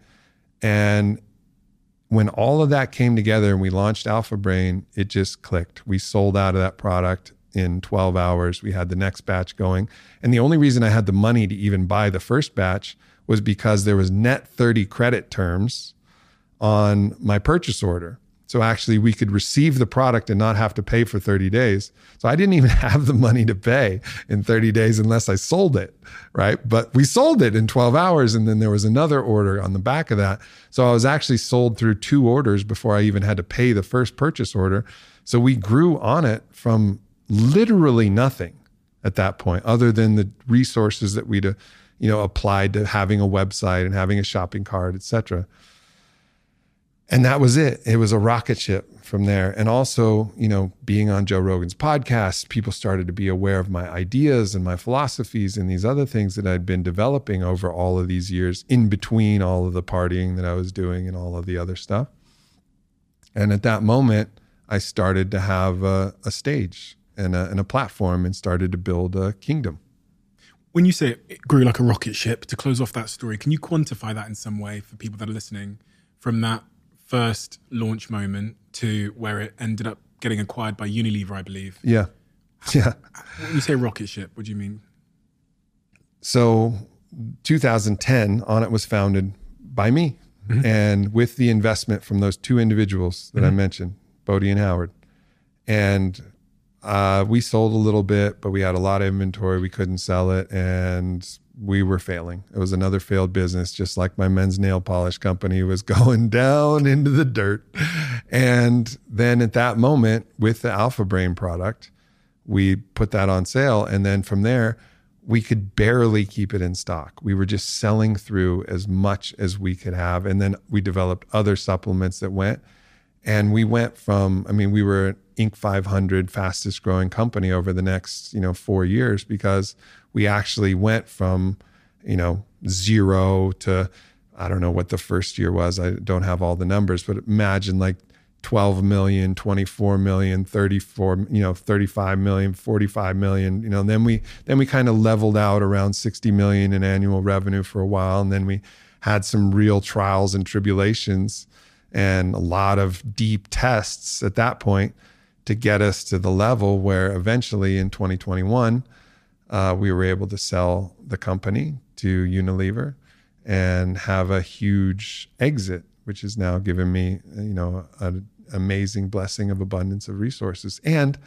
And when all of that came together and we launched Alpha Brain, it just clicked. We sold out of that product in twelve hours. We had the next batch going. And the only reason I had the money to even buy the first batch was because there was net thirty credit terms on my purchase order. So actually we could receive the product and not have to pay for thirty days. So I didn't even have the money to pay in thirty days unless I sold it, right? But we sold it in twelve hours, and then there was another order on the back of that. So I was actually sold through two orders before I even had to pay the first purchase order. So we grew On It from literally nothing at that point, other than the resources that we'd, uh, you know, applied to having a website and having a shopping cart, et cetera. And that was it. It was a rocket ship from there. And also, you know, being on Joe Rogan's podcast, people started to be aware of my ideas and my philosophies and these other things that I'd been developing over all of these years, in between all of the partying that I was doing and all of the other stuff. And at that moment, I started to have a, a stage and a, and a platform, and started to build a kingdom.
When you say it grew like a rocket ship, to close off that story, can you quantify that in some way for people that are listening, from that first launch moment to where it ended up getting acquired by Unilever, I believe?
Yeah. Yeah.
When you say rocket ship, what do you mean?
So two thousand ten, On It was founded by me. Mm-hmm. And with the investment from those two individuals that mm-hmm. I mentioned, Bode and Howard. And uh, we sold a little bit, but we had a lot of inventory. We couldn't sell it, and we were failing. It was another failed business, just like my men's nail polish company was going down into the dirt. And then at that moment, with the Alpha Brain product, we put that on sale. And then from there, we could barely keep it in stock. We were just selling through as much as we could have. And then we developed other supplements that went. And we went from, I mean, we were an Inc five hundred fastest growing company over the next, you know, four years because we actually went from, you know, zero to, I don't know what the first year was. I don't have all the numbers, but imagine like twelve million, twenty-four million, thirty-four, you know, thirty-five million, forty-five million, you know, and then we, then we kind of leveled out around sixty million in annual revenue for a while. And then we had some real trials and tribulations and a lot of deep tests at that point to get us to the level where eventually in twenty twenty-one, uh, we were able to sell the company to Unilever and have a huge exit, which has now given me, you know, an amazing blessing of abundance of resources. And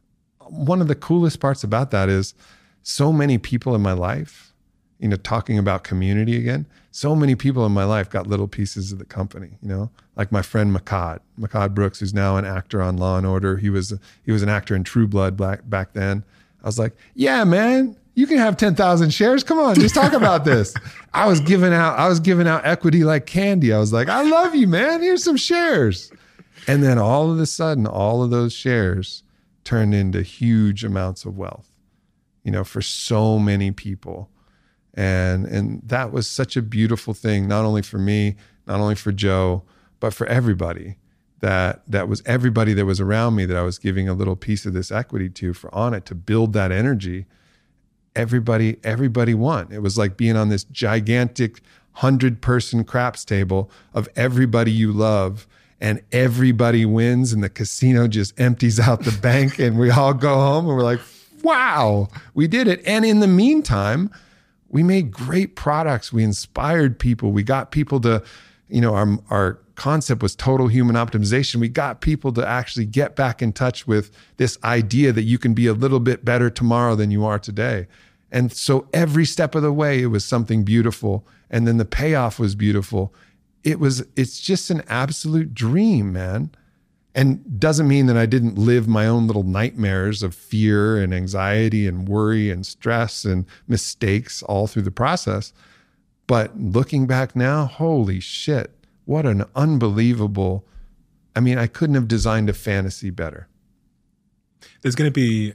one of the coolest parts about that is so many people in my life, you know, talking about community again, so many people in my life got little pieces of the company, you know, like my friend Makad, Makad Brooks, who's now an actor on Law and Order. He was, he was an actor in True Blood back, back then. I was like, yeah, man, you can have ten thousand shares. Come on, just talk about this. I was giving out, I was giving out equity like candy. I was like, I love you, man. Here's some shares. And then all of a sudden, all of those shares turned into huge amounts of wealth, you know, for so many people. And, and that was such a beautiful thing, not only for me, not only for Joe, but for everybody. That that was everybody that was around me that I was giving a little piece of this equity to for on it to build that energy. Everybody, everybody won. It was like being on this gigantic hundred person craps table of everybody you love, and everybody wins, and the casino just empties out the bank, and we all go home and we're like, wow, we did it. And in the meantime, we made great products. We inspired people. We got people to, you know, our, our concept was total human optimization. We got people to actually get back in touch with this idea that you can be a little bit better tomorrow than you are today. And so every step of the way, it was something beautiful. And then the payoff was beautiful. It was, it's just an absolute dream, man. And doesn't mean that I didn't live my own little nightmares of fear and anxiety and worry and stress and mistakes all through the process. But looking back now, holy shit, what an unbelievable, I mean, I couldn't have designed a fantasy better.
There's going to be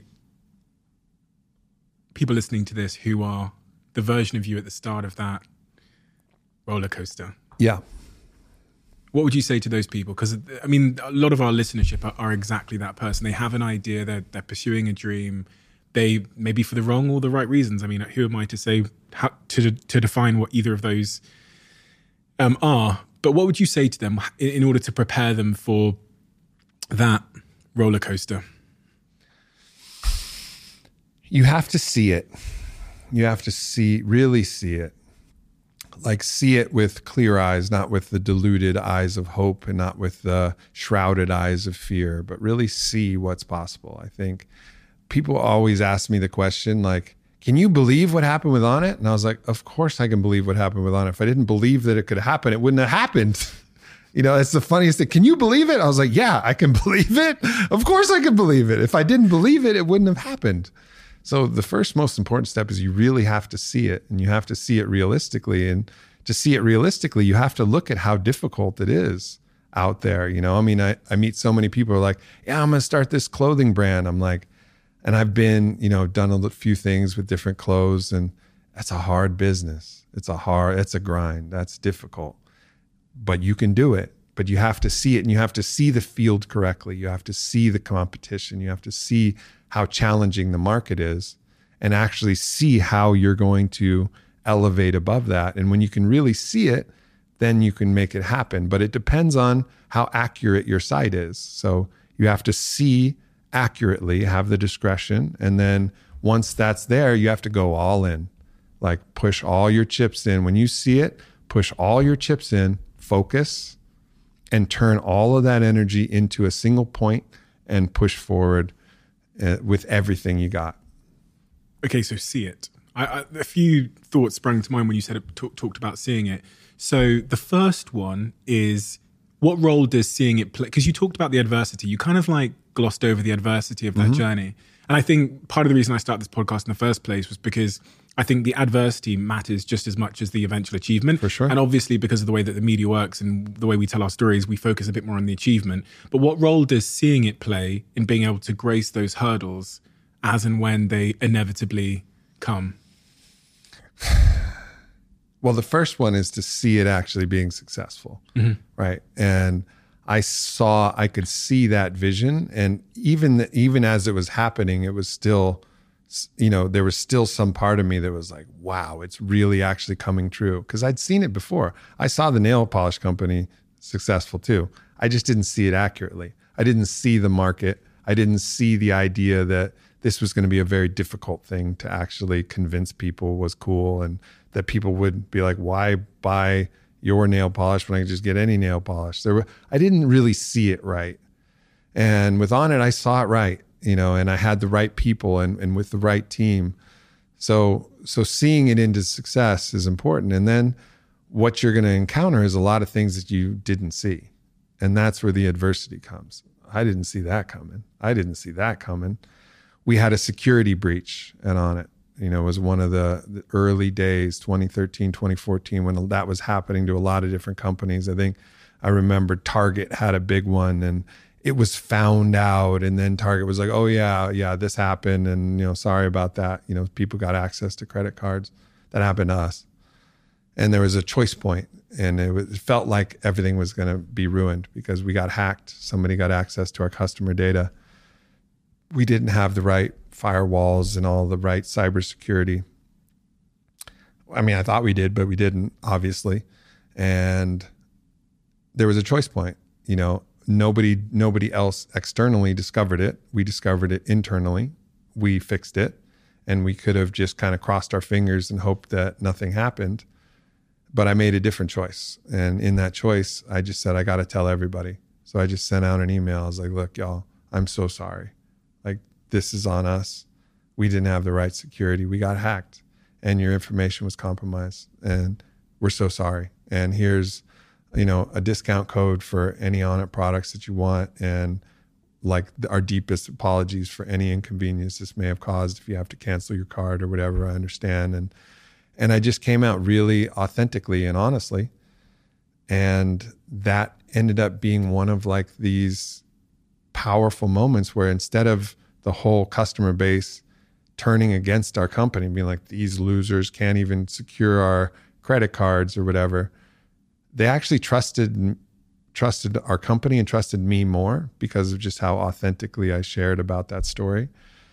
people listening to this who are the version of you at the start of that roller coaster.
Yeah.
What would you say to those people? Because, I mean, a lot of our listenership are, are exactly that person. They have an idea, they're, they're pursuing a dream. They maybe for the wrong or the right reasons. I mean, who am I to say, how, to to define what either of those um, are? But what would you say to them in, in order to prepare them for that roller coaster?
You have to see it. You have to see, really see it. Like see it with clear eyes, not with the diluted eyes of hope and not with the shrouded eyes of fear, but really see what's possible. I think people always ask me the question, like, can you believe what happened with Onnit? And I was like, of course I can believe what happened with Onnit. If I didn't believe that it could happen, it wouldn't have happened. You know, it's the funniest thing. Can you believe it? I was like, yeah, I can believe it. Of course I can believe it. If I didn't believe it, it wouldn't have happened. So the first most important step is you really have to see it, and you have to see it realistically. And to see it realistically, you have to look at how difficult it is out there. You know, I mean, I, I meet so many people who are like, yeah, I'm going to start this clothing brand. I'm like, and I've been, you know, done a few things with different clothes, and that's a hard business. It's a hard, it's a grind. That's difficult, but you can do it. But you have to see it, and you have to see the field correctly. You have to see the competition. You have to see how challenging the market is, and actually see how you're going to elevate above that. And when you can really see it, then you can make it happen. But it depends on how accurate your sight is. So you have to see accurately, have the discretion. And then once that's there, you have to go all in, like push all your chips in. When you see it, push all your chips in, focus, and turn all of that energy into a single point and push forward uh, with everything you got.
Okay, so see it. I, I, a few thoughts sprang to mind when you said it, talk, talked about seeing it. So the first one is, what role does seeing it play? Because you talked about the adversity. You kind of like glossed over the adversity of that mm-hmm. journey. And I think part of the reason I started this podcast in the first place was because I think the adversity matters just as much as the eventual achievement.
For sure.
And obviously, because of the way that the media works and the way we tell our stories, we focus a bit more on the achievement. But what role does seeing it play in being able to grace those hurdles as and when they inevitably come?
Well, the first one is to see it actually being successful, mm-hmm. right? And I saw, I could see that vision. And even, even as it was happening, it was still, you know, there was still some part of me that was like, wow, it's really actually coming true. Because I'd seen it before. I saw the nail polish company successful too. I just didn't see it accurately. I didn't see the market. I didn't see the idea that this was going to be a very difficult thing to actually convince people was cool, and that people would be like, why buy your nail polish when I can just get any nail polish? There were, I didn't really see it right. And with Onnit, I saw it right, you know, and I had the right people and, and with the right team. So, so seeing it into success is important. And then what you're going to encounter is a lot of things that you didn't see. And that's where the adversity comes. I didn't see that coming. I didn't see that coming. We had a security breach at Onnit. You know, it was one of the, the early days, twenty thirteen, twenty fourteen, when that was happening to a lot of different companies. I think I remember Target had a big one, and it was found out. And then Target was like, oh yeah, yeah, this happened. And, you know, sorry about that. You know, people got access to credit cards. That happened to us. And there was a choice point, and it, was, it felt like everything was going to be ruined because we got hacked. Somebody got access to our customer data. We didn't have the right firewalls and all the right cybersecurity. I mean, I thought we did, but we didn't, obviously. And there was a choice point. You know, nobody, nobody else externally discovered it. We discovered it internally. We fixed it, and we could have just kind of crossed our fingers and hoped that nothing happened. But I made a different choice. And in that choice, I just said, I got to tell everybody. So I just sent out an email. I was like, look, y'all, I'm so sorry. Like, this is on us. We didn't have the right security. We got hacked, and your information was compromised, and we're so sorry. And here's, you know, a discount code for any Onnit products that you want. And like our deepest apologies for any inconvenience this may have caused if you have to cancel your card or whatever. I understand. And, and I just came out really authentically and honestly. And that ended up being one of like these powerful moments where instead of the whole customer base turning against our company, being like, these losers can't even secure our credit cards or whatever, they actually trusted trusted our company and trusted me more because of just how authentically I shared about that story.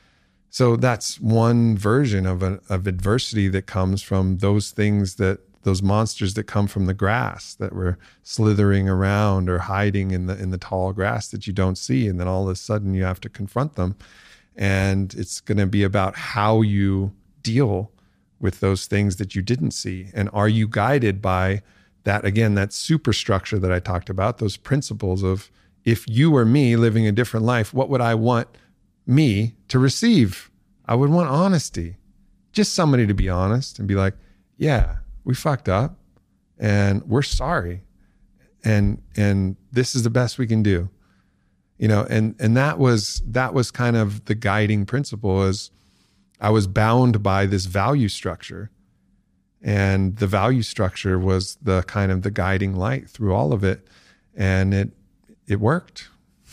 So that's one version of a, of adversity that comes from those things that those monsters that come from the grass that were slithering around or hiding in the in the tall grass that you don't see. And then all of a sudden you have to confront them. And it's going to be about how you deal with those things that you didn't see. And are you guided by that, again, that superstructure that I talked about, those principles of, if you were me living a different life, what would I want me to receive? I would want honesty. Just somebody to be honest and be like, yeah, we fucked up and we're sorry. And, and this is the best we can do, you know? And, and that was, that was kind of the guiding principle. Is I was bound by this value structure, and the value structure was the kind of the guiding light through all of it. And it, it worked.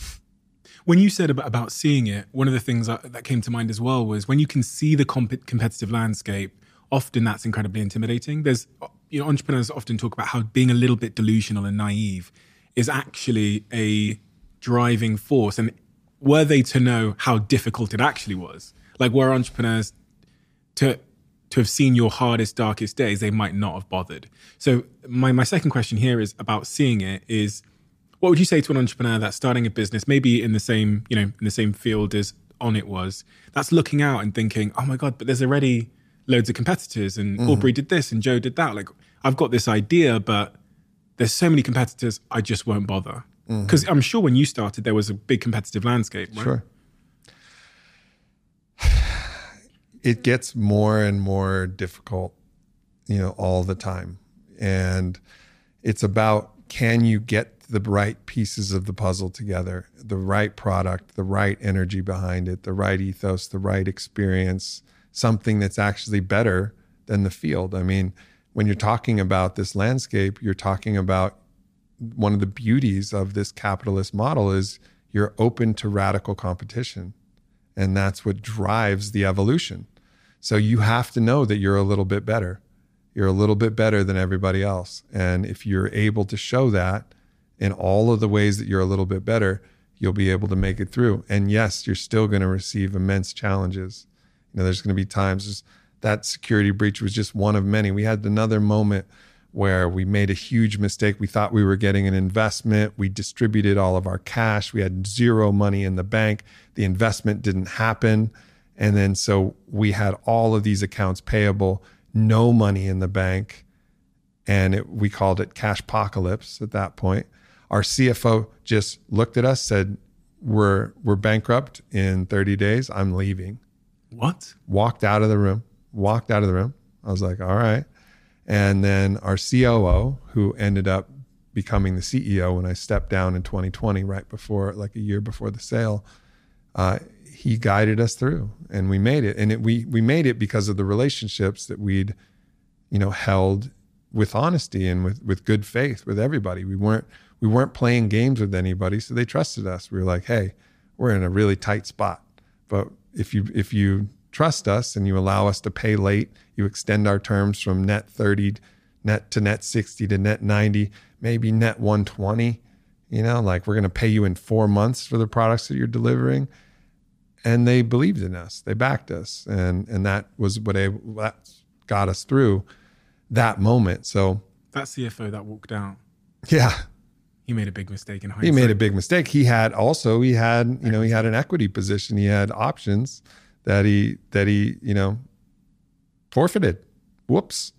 When you said about, about seeing it, one of the things that, that came to mind as well was when you can see the comp- competitive landscape, often that's incredibly intimidating. There's, you know, entrepreneurs often talk about how being a little bit delusional and naive is actually a driving force. And were they to know how difficult it actually was, like were entrepreneurs to to have seen your hardest, darkest days, they might not have bothered. So my, my second question here is about seeing it is, what would you say to an entrepreneur that's starting a business, maybe in the same, you know, in the same field as Onnit was, that's looking out and thinking, oh my God, but there's already loads of competitors, and mm-hmm. Aubrey did this and Joe did that. Like, I've got this idea, but there's so many competitors, I just won't bother. Because mm-hmm. I'm sure when you started, there was a big competitive landscape, right?
Sure. It gets more and more difficult, you know, all the time. And it's about can you get the right pieces of the puzzle together, the right product, the right energy behind it, the right ethos, the right experience, something that's actually better than the field. I mean, when you're talking about this landscape, you're talking about one of the beauties of this capitalist model is you're open to radical competition. And that's what drives the evolution. So you have to know that you're a little bit better. You're a little bit better than everybody else. And if you're able to show that in all of the ways that you're a little bit better, you'll be able to make it through. And yes, you're still going to receive immense challenges. You know, there's going to be times that security breach was just one of many. We had another moment where we made a huge mistake. We thought we were getting an investment. We distributed all of our cash. We had zero money in the bank. The investment didn't happen. And then so we had all of these accounts payable, no money in the bank. And it, we called it cash apocalypse at that point. Our C F O just looked at us, said, we're, we're bankrupt in thirty days. I'm leaving.
What?
Walked out of the room, walked out of the room. I was like, all right. And then our C O O, who ended up becoming the C E O when I stepped down in twenty twenty, right before, like a year before the sale, uh, he guided us through and we made it. And it, we, we made it because of the relationships that we'd, you know, held with honesty and with, with good faith with everybody. We weren't, we weren't playing games with anybody. So they trusted us. We were like, hey, we're in a really tight spot, but if you, if you trust us and you allow us to pay late, you extend our terms from net thirty, net to net sixty to net ninety, maybe net one twenty, you know, like we're going to pay you in four months for the products that you're delivering. And they believed in us. They backed us. And, and that was what I, that got us through that moment. So
that C F O that walked out.
Yeah.
He made a big mistake in hindsight.
He made a big mistake. He had also, he had, you know, he had an equity position. He had options that he, that he, you know, forfeited. Whoops.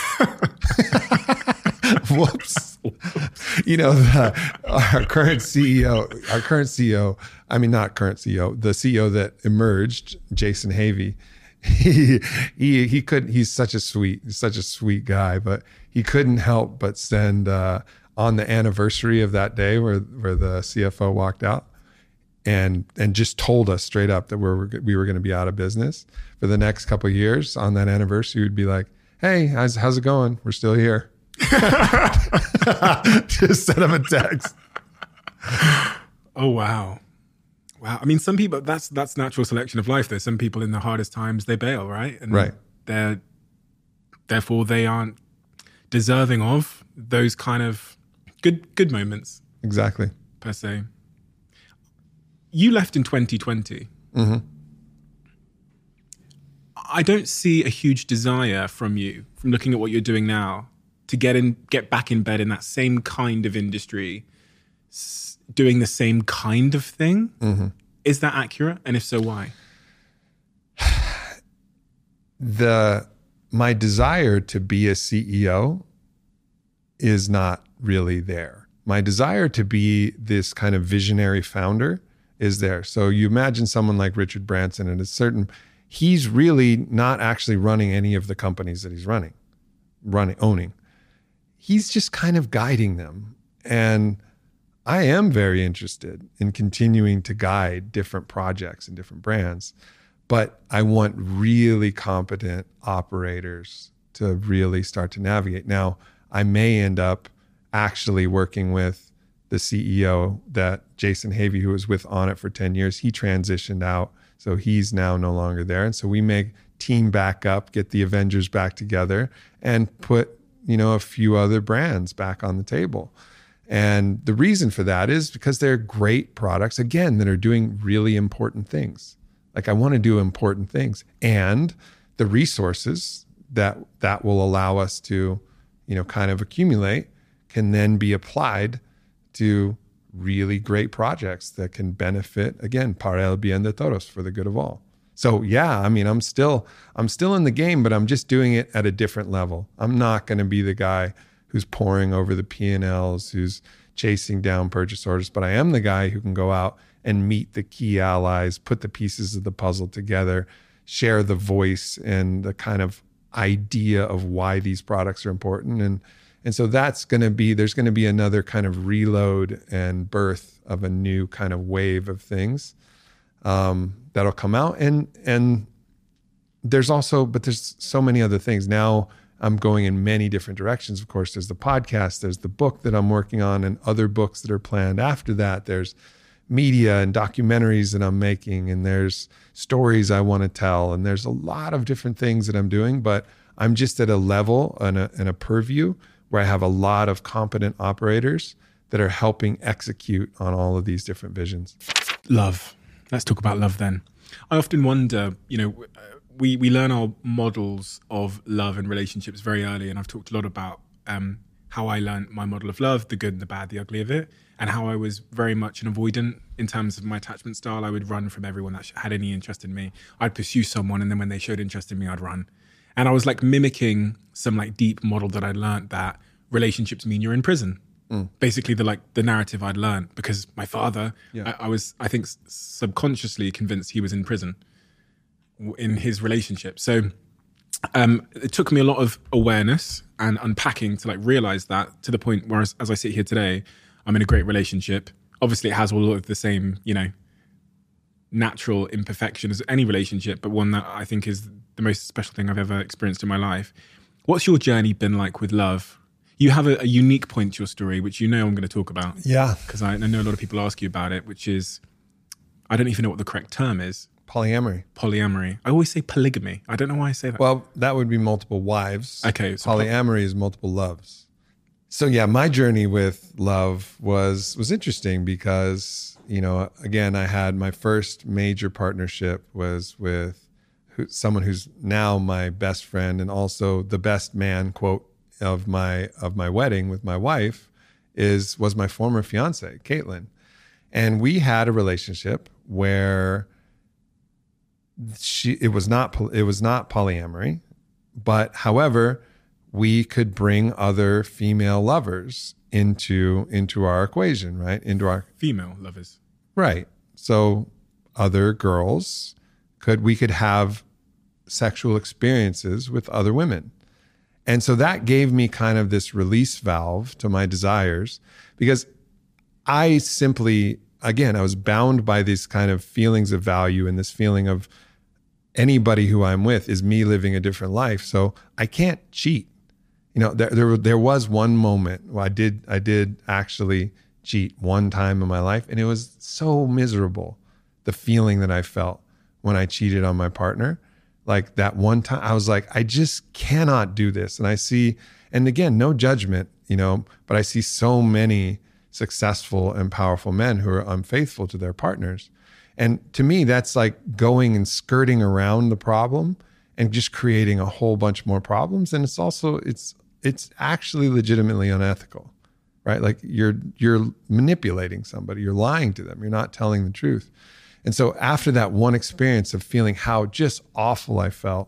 Whoops. You know, the, our current C E O, our current C E O, I mean, not current C E O, the C E O that emerged, Jason Havey, he, he, he couldn't, he's such a sweet, such a sweet guy, but he couldn't help but send, uh, on the anniversary of that day where, where the C F O walked out, and and just told us straight up that we were we were going to be out of business for the next couple of years. On that anniversary, we'd be like, "Hey, how's how's it going? We're still here." Just send him a text.
Oh wow, wow! I mean, some people that's that's natural selection of life. There's some people in the hardest times they bail, right? And
right.
They're therefore they aren't deserving of those kind of good good moments.
Exactly.
Per se. You left in twenty twenty.
Mm-hmm.
I don't see a huge desire from you, from looking at what you're doing now, to get in, get back in bed in that same kind of industry, s- doing the same kind of thing.
Mm-hmm.
Is that accurate? And if so, why?
The my desire to be a C E O is not really there. My desire to be this kind of visionary founder is there. So you imagine someone like Richard Branson, and it's certain he's really not actually running any of the companies that he's running, running, owning. He's just kind of guiding them. And I am very interested in continuing to guide different projects and different brands, but I want really competent operators to really start to navigate. Now, I may end up actually working with the C E O that Jason Havey, who was with Onnit for ten years, he transitioned out. So he's now no longer there. And so we may team back up, get the Avengers back together, and put, you know, a few other brands back on the table. And the reason for that is because they're great products, again, that are doing really important things. Like I want to do important things. And the resources that that will allow us to, you know, kind of accumulate can then be applied to really great projects that can benefit, again, para el bien de todos, for the good of all. So yeah, I mean, I'm still, I'm still in the game, but I'm just doing it at a different level. I'm not going to be the guy who's poring over the P and L's, who's chasing down purchase orders, but I am the guy who can go out and meet the key allies, put the pieces of the puzzle together, share the voice and the kind of idea of why these products are important, and And so that's going to be, there's going to be another kind of reload and birth of a new kind of wave of things um, that'll come out. And, and there's also, but there's so many other things. Now I'm going in many different directions. Of course, there's the podcast, there's the book that I'm working on, and other books that are planned after that. There's media and documentaries that I'm making, and there's stories I want to tell. And there's a lot of different things that I'm doing, but I'm just at a level and a, and a purview where I have a lot of competent operators that are helping execute on all of these different visions.
Love. Let's talk about love then. I often wonder, you know, we, we learn our models of love and relationships very early. And I've talked a lot about um, how I learned my model of love, the good, the bad, the ugly of it, and how I was very much an avoidant in terms of my attachment style. I would run from everyone that had any interest in me. I'd pursue someone, and then when they showed interest in me, I'd run. And I was like mimicking some like deep model that I'd learned, that relationships mean you're in prison. Mm. Basically the like the narrative I'd learned, because my father, yeah. I, I was, I think subconsciously convinced he was in prison in his relationship. So um, it took me a lot of awareness and unpacking to like realize that, to the point where as, as I sit here today, I'm in a great relationship. Obviously it has all of the same, you know, natural imperfection as any relationship, but one that I think is the most special thing I've ever experienced in my life. What's your journey been like with love? You have a, a unique point to your story, which you know I'm going to talk about.
Yeah.
Because I, I know a lot of people ask you about it, which is, I don't even know what the correct term is.
Polyamory.
Polyamory. I always say polygamy. I don't know why I say that.
Well, that would be multiple wives.
Okay.
So polyamory poly- is multiple loves. So yeah, my journey with love was was interesting because, you know, again, I had my first major partnership was with who, someone who's now my best friend and also the best man, quote, of my of my wedding with my wife is was my former fiance, Caitlin. And we had a relationship where she it was not it was not polyamory, but however, we could bring other female lovers into into our equation, right? Into our
female lovers.
Right. So other girls could we could have sexual experiences with other women. And so that gave me kind of this release valve to my desires, because I simply, again, I was bound by these kind of feelings of value and this feeling of anybody who I'm with is me living a different life. So I can't cheat. You know, there there, there was one moment where I did I did actually cheat one time in my life, and it was so miserable, the feeling that I felt when I cheated on my partner. Like that one time, I was like, I just cannot do this. And I see, and again, no judgment, you know, but I see so many successful and powerful men who are unfaithful to their partners. And to me, that's like going and skirting around the problem and just creating a whole bunch more problems. And it's also, it's, it's actually legitimately unethical, right? Like you're, you're manipulating somebody, you're lying to them, you're not telling the truth. And so after that one experience of feeling how just awful I felt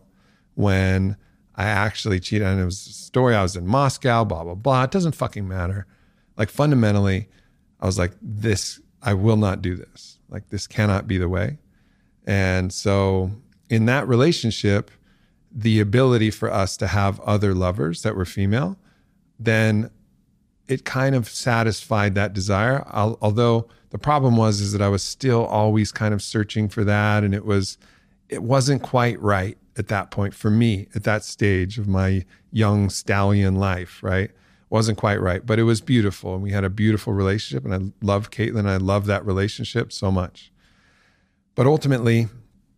when I actually cheated, and it was a story, I was in Moscow, blah, blah, blah. It doesn't fucking matter. Like fundamentally, I was like, this, I will not do this. Like this cannot be the way. And so in that relationship, the ability for us to have other lovers that were female, then it kind of satisfied that desire. I'll, although the problem was is that I was still always kind of searching for that, and it was it wasn't quite right at that point for me at that stage of my young stallion life, right? Wasn't quite right, but it was beautiful, and we had a beautiful relationship, and I loved Caitlin. I loved that relationship so much. But ultimately,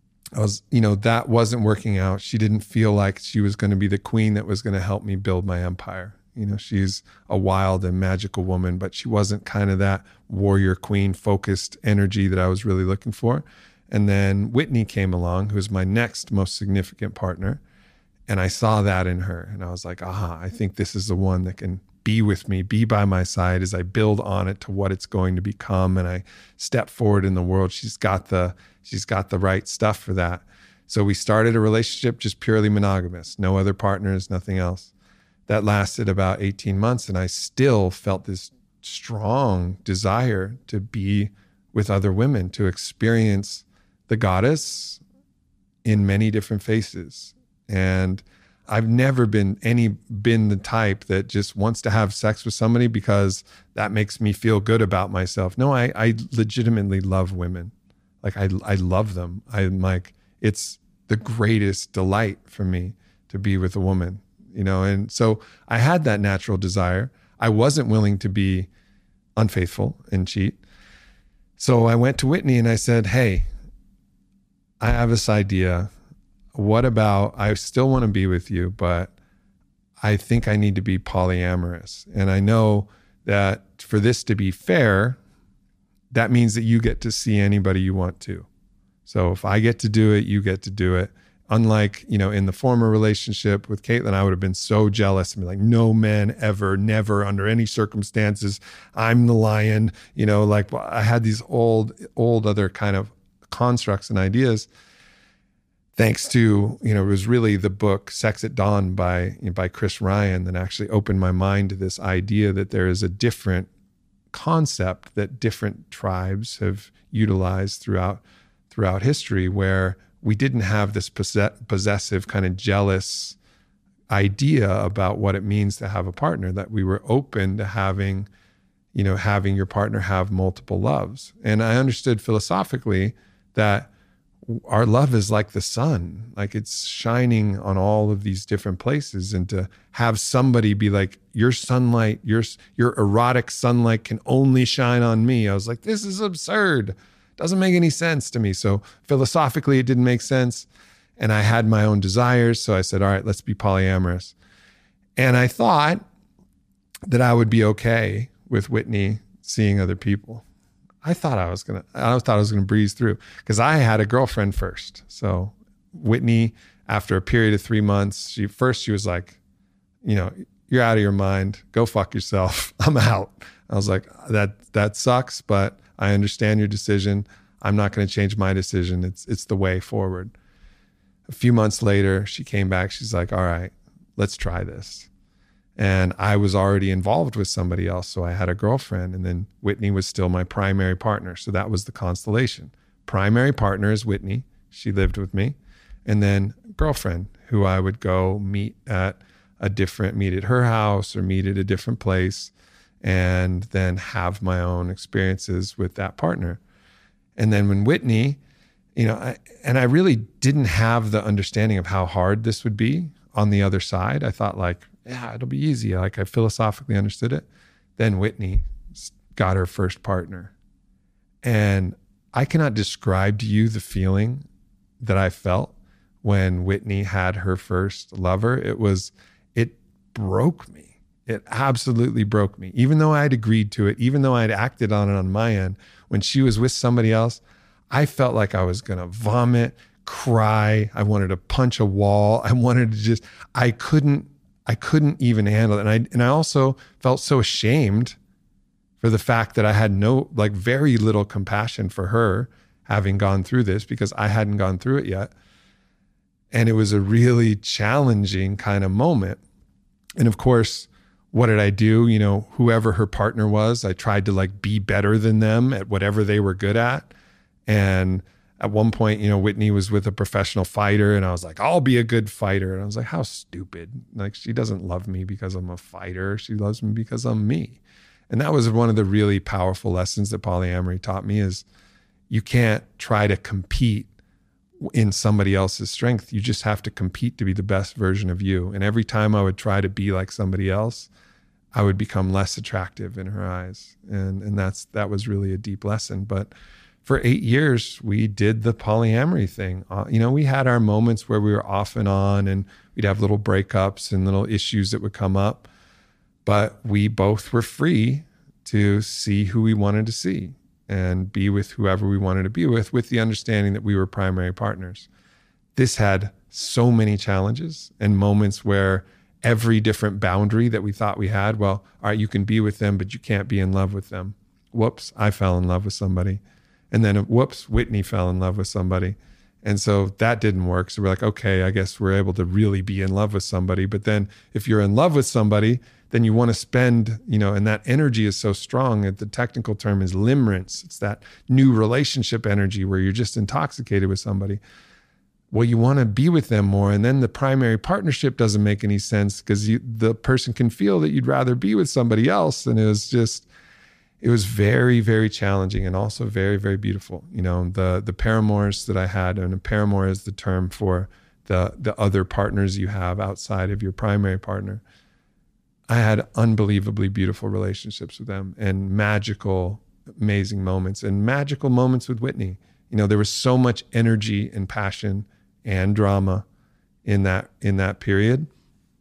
I was, you know, that wasn't working out. She didn't feel like she was going to be the queen that was going to help me build my empire. You know, she's a wild and magical woman, but she wasn't kind of that warrior queen focused energy that I was really looking for. And then Whitney came along, who's my next most significant partner. And I saw that in her. And I was like, aha, I think this is the one that can be with me, be by my side as I build on it to what it's going to become. And I step forward in the world. She's got the, she's got the right stuff for that. So we started a relationship just purely monogamous, no other partners, nothing else. That lasted about eighteen months, and I still felt this strong desire to be with other women, to experience the goddess in many different faces. And I've never been any been the type that just wants to have sex with somebody because that makes me feel good about myself. No, I, I legitimately love women. Like I, I love them. I'm like, it's the greatest delight for me to be with a woman, you know? And so I had that natural desire. I wasn't willing to be unfaithful and cheat. So I went to Whitney and I said, hey, I have this idea. What about, I still want to be with you, but I think I need to be polyamorous. And I know that for this to be fair, that means that you get to see anybody you want to. So if I get to do it, you get to do it. Unlike, you know, in the former relationship with Caitlin, I would have been so jealous and be like, no man ever, never, under any circumstances, I'm the lion. You know, like I had these old, old other kind of constructs and ideas. Thanks to, you know, it was really the book Sex at Dawn by, you know, by Chris Ryan that actually opened my mind to this idea that there is a different concept that different tribes have utilized throughout throughout history, where we didn't have this possess- possessive kind of jealous idea about what it means to have a partner, that we were open to having, you know, having your partner have multiple loves. And I understood philosophically that our love is like the sun, like it's shining on all of these different places. And to have somebody be like, your sunlight, your, your erotic sunlight can only shine on me. I was like, this is absurd. Doesn't make any sense to me. So philosophically, it didn't make sense. And I had my own desires. So I said, all right, let's be polyamorous. And I thought that I would be okay with Whitney seeing other people. I thought I was gonna. I thought I was gonna breeze through because I had a girlfriend first. So Whitney, after a period of three months, she first she was like, you know, you're out of your mind. Go fuck yourself. I'm out. I was like, that that sucks, but I understand your decision. I'm not going to change my decision. It's it's the way forward. A few months later, she came back. She's like, all right, let's try this. And I was already involved with somebody else. So I had a girlfriend, and then Whitney was still my primary partner. So that was the constellation. Primary partner is Whitney. She lived with me. And then girlfriend, who I would go meet at a different, meet at her house or meet at a different place, and then have my own experiences with that partner. And then when Whitney, you know, I, and I really didn't have the understanding of how hard this would be on the other side. I thought like, yeah, it'll be easy. Like I philosophically understood it. Then Whitney got her first partner. And I cannot describe to you the feeling that I felt when Whitney had her first lover. It was, it broke me. It absolutely broke me. Even though I had agreed to it, even though I had acted on it on my end, when she was with somebody else, I felt like I was going to vomit, cry. I wanted to punch a wall. I wanted to just, I couldn't, I couldn't even handle it. And I, and I also felt so ashamed for the fact that I had no, like very little compassion for her having gone through this because I hadn't gone through it yet. And it was a really challenging kind of moment. And of course, what did I do? You know, whoever her partner was, I tried to like be better than them at whatever they were good at. And at one point, you know, Whitney was with a professional fighter and I was like, I'll be a good fighter. And I was like, how stupid. Like, she doesn't love me because I'm a fighter. She loves me because I'm me. And that was one of the really powerful lessons that polyamory taught me is you can't try to compete in somebody else's strength. You just have to compete to be the best version of you. And every time I would try to be like somebody else, I would become less attractive in her eyes. And, and that's, that was really a deep lesson. But for eight years, we did the polyamory thing. Uh, you know, we had our moments where we were off and on and we'd have little breakups and little issues that would come up, but we both were free to see who we wanted to see and be with whoever we wanted to be with, with the understanding that we were primary partners. This had so many challenges and moments where every different boundary that we thought we had, well, all right, you can be with them, but you can't be in love with them. Whoops, I fell in love with somebody. And then, whoops, Whitney fell in love with somebody. And so that didn't work. So we're like, okay, I guess we're able to really be in love with somebody. But then if you're in love with somebody, then you want to spend, you know, and that energy is so strong that the technical term is limerence. It's that new relationship energy where you're just intoxicated with somebody. well, you want to be with them more. And then the primary partnership doesn't make any sense because the person can feel that you'd rather be with somebody else. And it was just, it was very, very challenging and also very, very beautiful. You know, the the paramours that I had, and a paramour is the term for the the other partners you have outside of your primary partner. I had unbelievably beautiful relationships with them and magical, amazing moments and magical moments with Whitney. You know, there was so much energy and passion and drama in that in that period.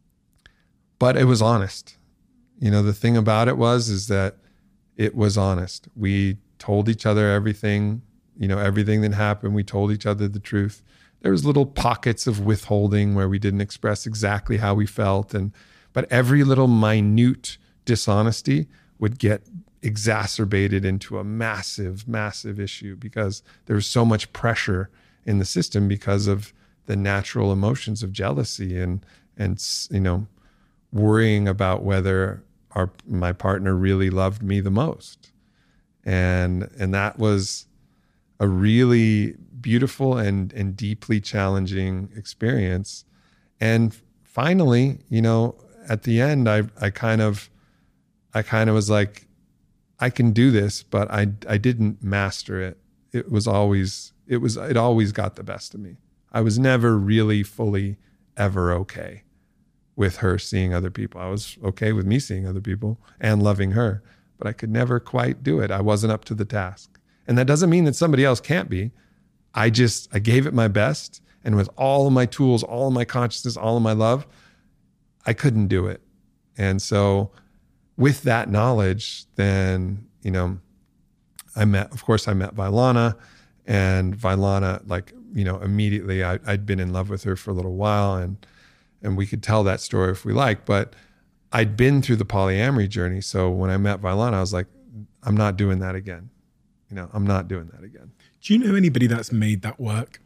But it was honest. You know, the thing about it was is that it was honest. We told each other everything, you know, everything that happened. We told each other the truth. There was little pockets of withholding where we didn't express exactly how we felt. And, but every little minute dishonesty would get exacerbated into a massive, massive issue because there was so much pressure in the system because of the natural emotions of jealousy and, and, you know, worrying about whether Our, my partner really loved me the most. And and that was a really beautiful and, and deeply challenging experience. And finally, you know, at the end, I I kind of I kind of was like, I can do this, but I I didn't master it. It was always it was it always got the best of me. I was never really fully ever okay with her seeing other people. I was okay with me seeing other people and loving her, but I could never quite do it. I wasn't up to the task. And that doesn't mean that somebody else can't be. I just, I gave it my best. And with all of my tools, all of my consciousness, all of my love, I couldn't do it. And so with that knowledge, then, you know, I met, of course I met Vailana, and Vailana, like, you know, immediately I, I'd been in love with her for a little while, and And we could tell that story if we like, but I'd been through the polyamory journey. So when I met Vailana, I was like, I'm not doing that again. You know, I'm not doing that again.
Do you know anybody that's made that work?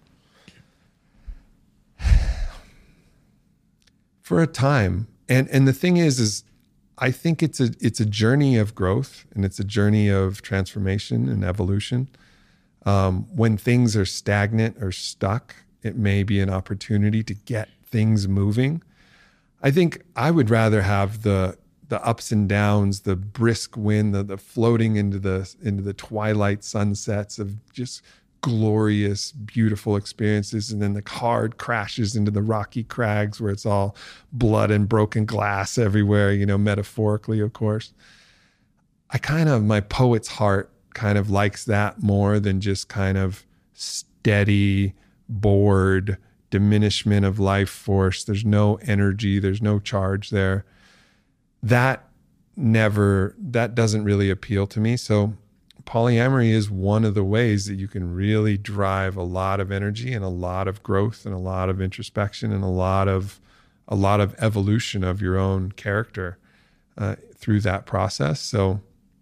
For a time. And and the thing is, is I think it's a it's a journey of growth, and it's a journey of transformation and evolution. Um, when things are stagnant or stuck, it may be an opportunity to get things moving. I think I would rather have the the ups and downs, the brisk wind, the, the floating into the into the twilight sunsets of just glorious, beautiful experiences, and then the hard crashes into the rocky crags where it's all blood and broken glass everywhere, you know, metaphorically, of course. I kind of, my poet's heart kind of likes that more than just kind of steady, bored, diminishment of life force. There's no energy, there's no charge there. That never, that doesn't really appeal to me. So polyamory is one of the ways that you can really drive a lot of energy and a lot of growth and a lot of introspection and a lot of, a lot of evolution of your own character uh, through that process. So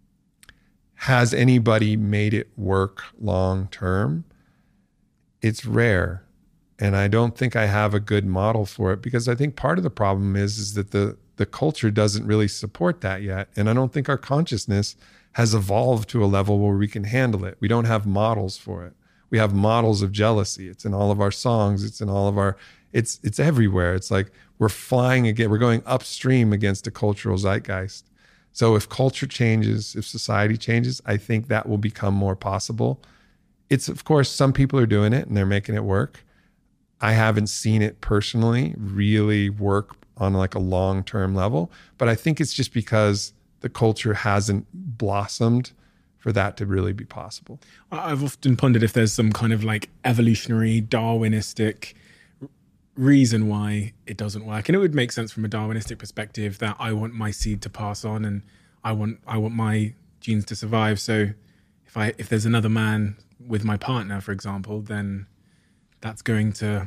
has anybody made it work long term? It's rare. And I don't think I have a good model for it, because I think part of the problem is, is that the, the culture doesn't really support that yet. And I don't think our consciousness has evolved to a level where we can handle it. We don't have models for it. We have models of jealousy. It's in all of our songs. It's in all of our, it's, it's everywhere. It's like we're flying again. We're going upstream against a cultural zeitgeist. So if culture changes, if society changes, I think that will become more possible. It's, of course, some people are doing it and they're making it work. I haven't seen it personally really work on like a long-term level, but I think it's just because the culture hasn't blossomed for that to really be possible.
I've often pondered if there's some kind of like evolutionary Darwinistic reason why it doesn't work. And it would make sense from a Darwinistic perspective that I want my seed to pass on and I want I want my genes to survive. So if I if there's another man with my partner, for example, then that's going to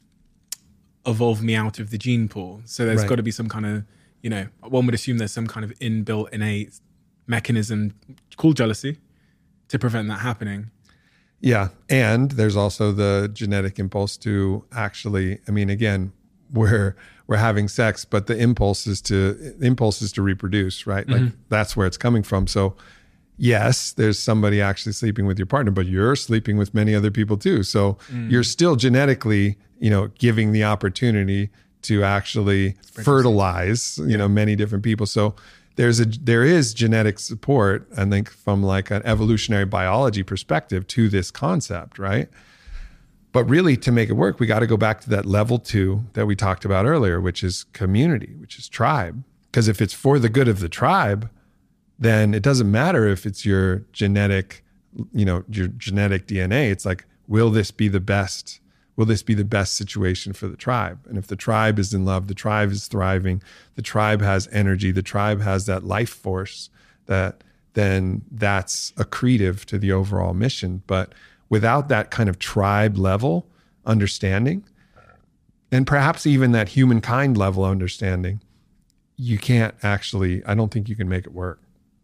evolve me out of the gene pool. So there's
Right.
got to be some kind of, you know, one would assume there's some kind of inbuilt, innate mechanism called jealousy to prevent that happening.
Yeah. And there's also the genetic impulse to actually, I mean, again, we're, we're having sex, but the impulse is to, the impulse is to reproduce, right? Like
Mm-hmm.
that's where it's coming from. So yes, there's somebody actually sleeping with your partner, but you're sleeping with many other people too. So
Mm.
you're still genetically you know, giving the opportunity to actually fertilize, you know, many different people. So there's a, there is genetic support, I think, from like an evolutionary biology perspective to this concept, right? But really, to make it work, we got to go back to that level two that we talked about earlier, which is community, which is tribe. Because if it's for the good of the tribe, then it doesn't matter if it's your genetic, you know, your genetic D N A. It's like, will this be the best? Will this be the best situation for the tribe? And if the tribe is in love, the tribe is thriving, the tribe has energy, the tribe has that life force, that then that's accretive to the overall mission. But without that kind of tribe level understanding, and perhaps even that humankind level understanding, you can't actually, I don't think you can make it work.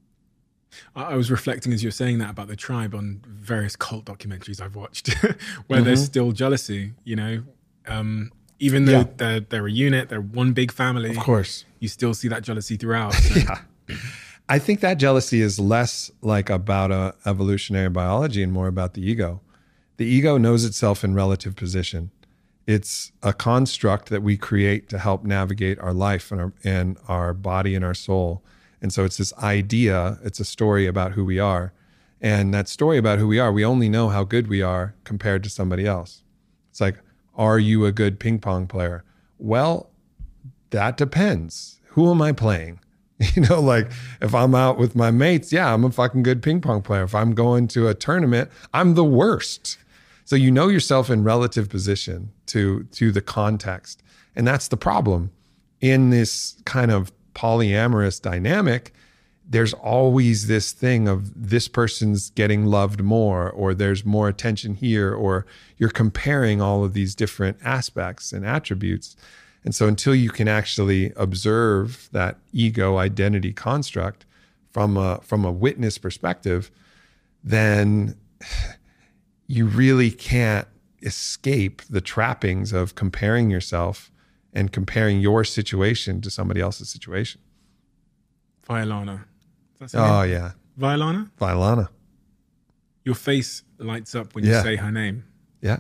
I was reflecting as you were saying that about the tribe on various cult documentaries I've watched where
Mm-hmm.
there's still jealousy, you know, um, even though
Yeah.
they're, they're a unit, they're one big family.
Of course.
You still see that jealousy throughout. So.
Yeah. I think that jealousy is less like about a evolutionary biology and more about the ego. The ego knows itself in relative position. It's a construct that we create to help navigate our life and our, and our body and our soul. And so it's this idea, it's a story about who we are. And that story about who we are, we only know how good we are compared to somebody else. It's like, are you a good ping pong player? Well, that depends. Who am I playing? You know, like if I'm out with my mates, yeah, I'm a fucking good ping pong player. If I'm going to a tournament, I'm the worst. So you know yourself in relative position to, to the context. And that's the problem. In this kind of polyamorous dynamic, there's always this thing of this person's getting loved more, or there's more attention here, or you're comparing all of these different aspects and attributes. And so until you can actually observe that ego identity construct from a, from a witness perspective, then you really can't escape the trappings of comparing yourself and comparing your situation to somebody else's situation.
Violana. Is that
Oh,
something?
yeah.
Violana?
Violana.
Your face lights up when
Yeah.
you say her name.
Yeah.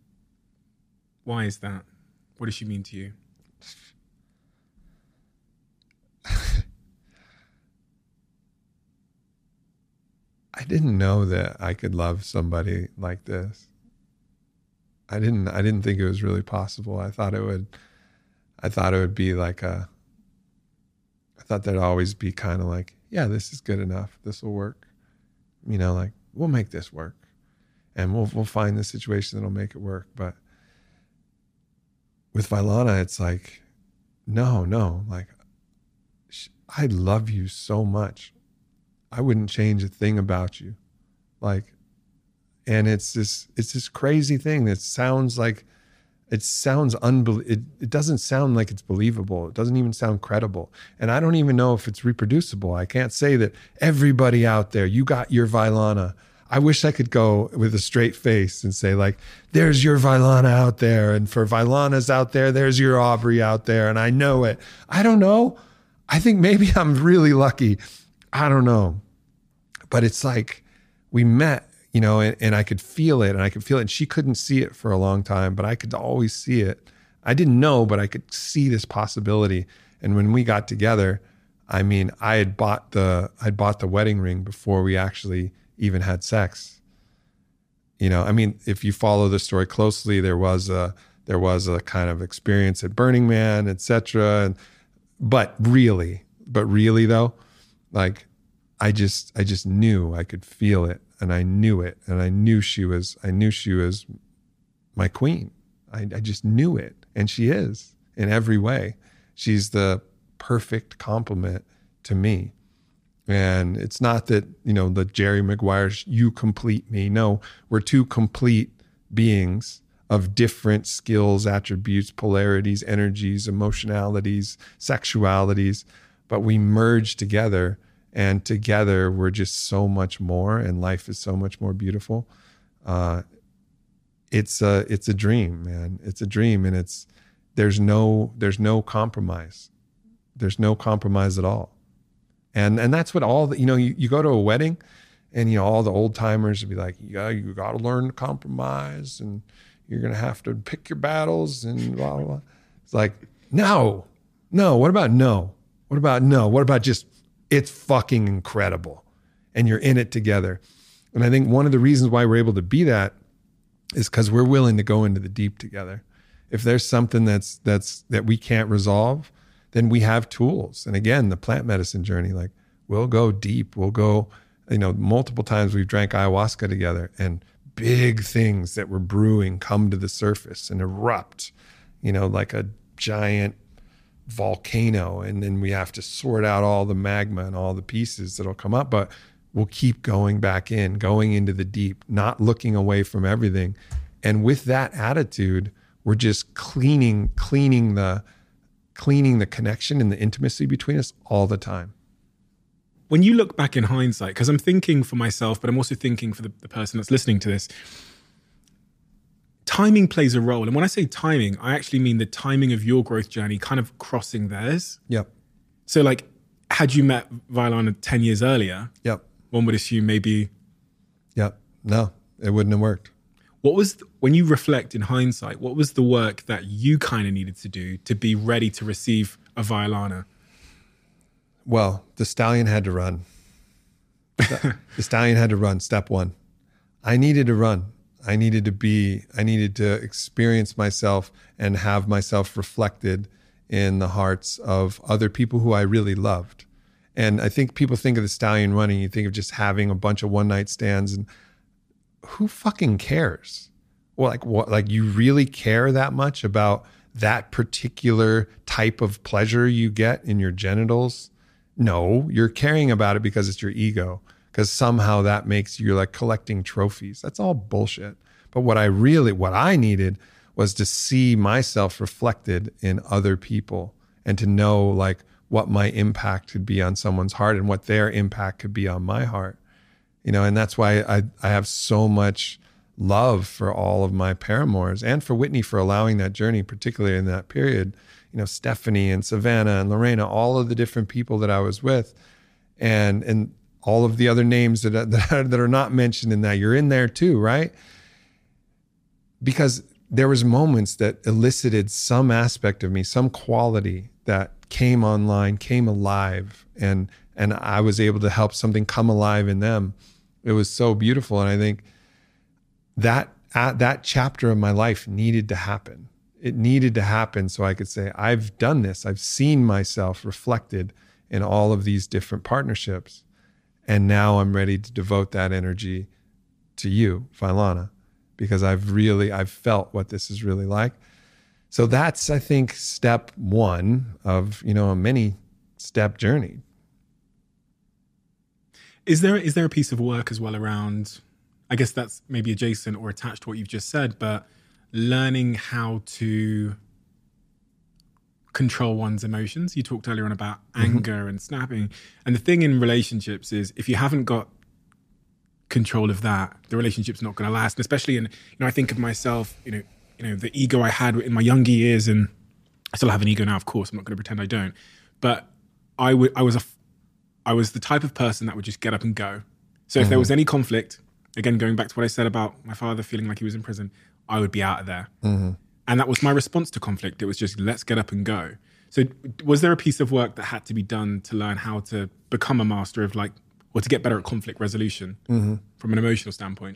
Why is that? What does she mean to you?
I didn't know that I could love somebody like this. I didn't I didn't think it was really possible. I thought it would I thought it would be like a I thought there'd always be kind of like, yeah, this is good enough. This will work. You know, like we'll make this work. And we'll we'll find the situation that'll make it work. But with Violana, it's like, no, no, like I love you so much. I wouldn't change a thing about you. Like, and it's this, it's this crazy thing that sounds like, it sounds unbel. It, it doesn't sound like it's believable. It doesn't even sound credible. And I don't even know if it's reproducible. I can't say that everybody out there, you got your Violana. I wish I could go with a straight face and say like, there's your Violana out there. And for Violanas out there, there's your Aubrey out there. And I know it. I don't know. I think maybe I'm really lucky. I don't know. But it's like we met, you know, and, and I could feel it and I could feel it. And she couldn't see it for a long time, but I could always see it. I didn't know, but I could see this possibility. And when we got together, I mean, I had bought the, I'd bought the wedding ring before we actually even had sex. You know, I mean, if you follow the story closely, there was a, there was a kind of experience at Burning Man, et cetera. And, but really, but really though, like, I just, I just knew I could feel it, and I knew it, and I knew she was, I knew she was my queen. I, I just knew it, and she is in every way. She's the perfect complement to me. And it's not that, you know, the Jerry Maguire, you complete me. No, we're two complete beings of different skills, attributes, polarities, energies, emotionalities, sexualities, but we merge together. And together, we're just so much more, and life is so much more beautiful. Uh, it's a it's a dream, man. It's a dream, and it's there's no there's no compromise. There's no compromise at all, and and that's what all the, you know. You, you go to a wedding, and you know all the old timers would be like, yeah, you got to learn to compromise, and You're going to have to pick your battles and blah, blah, blah. It's like, no, no. What about no? What about no? What about just, it's fucking incredible. And you're in it together. And I think one of the reasons why we're able to be that is because we're willing to go into the deep together. If there's something that's, that's, that we can't resolve, then we have tools. And again, the plant medicine journey, like we'll go deep. We'll go, you know, multiple times we've drank ayahuasca together and big things that were brewing come to the surface and erupt, you know, like a giant volcano. And then we have to sort out all the magma and all the pieces that'll come up, but we'll keep going back in, going into the deep, not looking away from everything. And with that attitude, we're just cleaning, cleaning the, cleaning the connection and the intimacy between us all the time.
When you look back in hindsight, because I'm thinking for myself, but I'm also thinking for the, the person that's listening to this, timing plays a role. And when I say timing, I actually mean the timing of your growth journey kind of crossing theirs.
Yep.
So like, had you met Vailana ten years earlier,
yep,
one would assume maybe...
Yep. No, it wouldn't have worked.
What was, the, when you reflect in hindsight, what was the work that you kind of needed to do to be ready to receive a Vailana?
Well, the stallion had to run. The, the stallion had to run, step one. I needed to run. I needed to be, I needed to experience myself and have myself reflected in the hearts of other people who I really loved. And I think people think of the stallion running, you think of just having a bunch of one night stands, and who fucking cares? Well, like what, like you really care that much about that particular type of pleasure you get in your genitals? No, you're caring about it because it's your ego, because somehow that makes you like collecting trophies. That's all bullshit. But what I really, what I needed was to see myself reflected in other people and to know like what my impact could be on someone's heart and what their impact could be on my heart. You know, and that's why I, I have so much love for all of my paramours and for Whitney for allowing that journey, particularly in that period. You know, Stephanie and Savannah and Lorena, all of the different people that I was with, and and all of the other names that that are, that are not mentioned in that. You're in there too, right? Because there was moments that elicited some aspect of me, some quality that came online, came alive, and and I was able to help something come alive in them. It was so beautiful, and I think that uh, that chapter of my life needed to happen. It needed to happen so I could say, I've done this. I've seen myself reflected in all of these different partnerships. And now I'm ready to devote that energy to you, Vailana, because I've really, I've felt what this is really like. So that's, I think, step one of, you know, a many step journey.
Is there, is there a piece of work as well around, I guess that's maybe adjacent or attached to what you've just said, but learning how to control one's emotions? You talked earlier on about anger mm-hmm. and snapping. And the thing in relationships is if you haven't got control of that, the relationship's not going to last. And especially in, you know, I think of myself, you know, you know, the ego I had in my younger years, and I still have an ego now, of course, I'm not going to pretend I don't. But I, w- I was a, I was the type of person that would just get up and go. So if mm-hmm. there was any conflict, again, going back to what I said about my father feeling like he was in prison, I would be out of there. Mm-hmm. And that was my response to conflict. It was just, let's get up and go. So was there a piece of work that had to be done to learn how to become a master of like, or to get better at conflict resolution mm-hmm. from an emotional standpoint?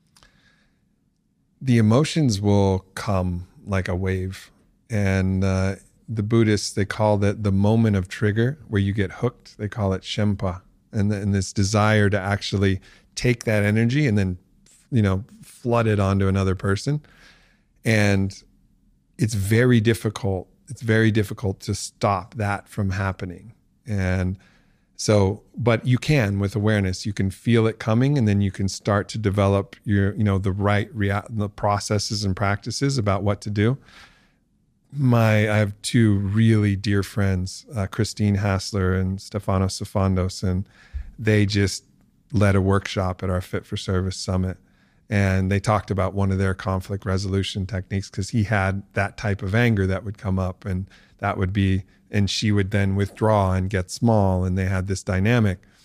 The emotions will come like a wave. And uh, the Buddhists, they call that the moment of trigger where you get hooked. They call it Shempa. And, and this desire to actually take that energy and then, you know, flood it onto another person. And it's very difficult. It's very difficult to stop that from happening. And so, but you can with awareness, you can feel it coming, and then you can start to develop your, you know, the right rea- the processes and practices about what to do. My, I have two really dear friends, uh, Christine Hassler and Stefano Sifandos, and they just led a workshop at our Fit for Service Summit. And they talked about one of their conflict resolution techniques because he had that type of anger that would come up, and that would be, and she would then withdraw and get small, and they had this dynamic.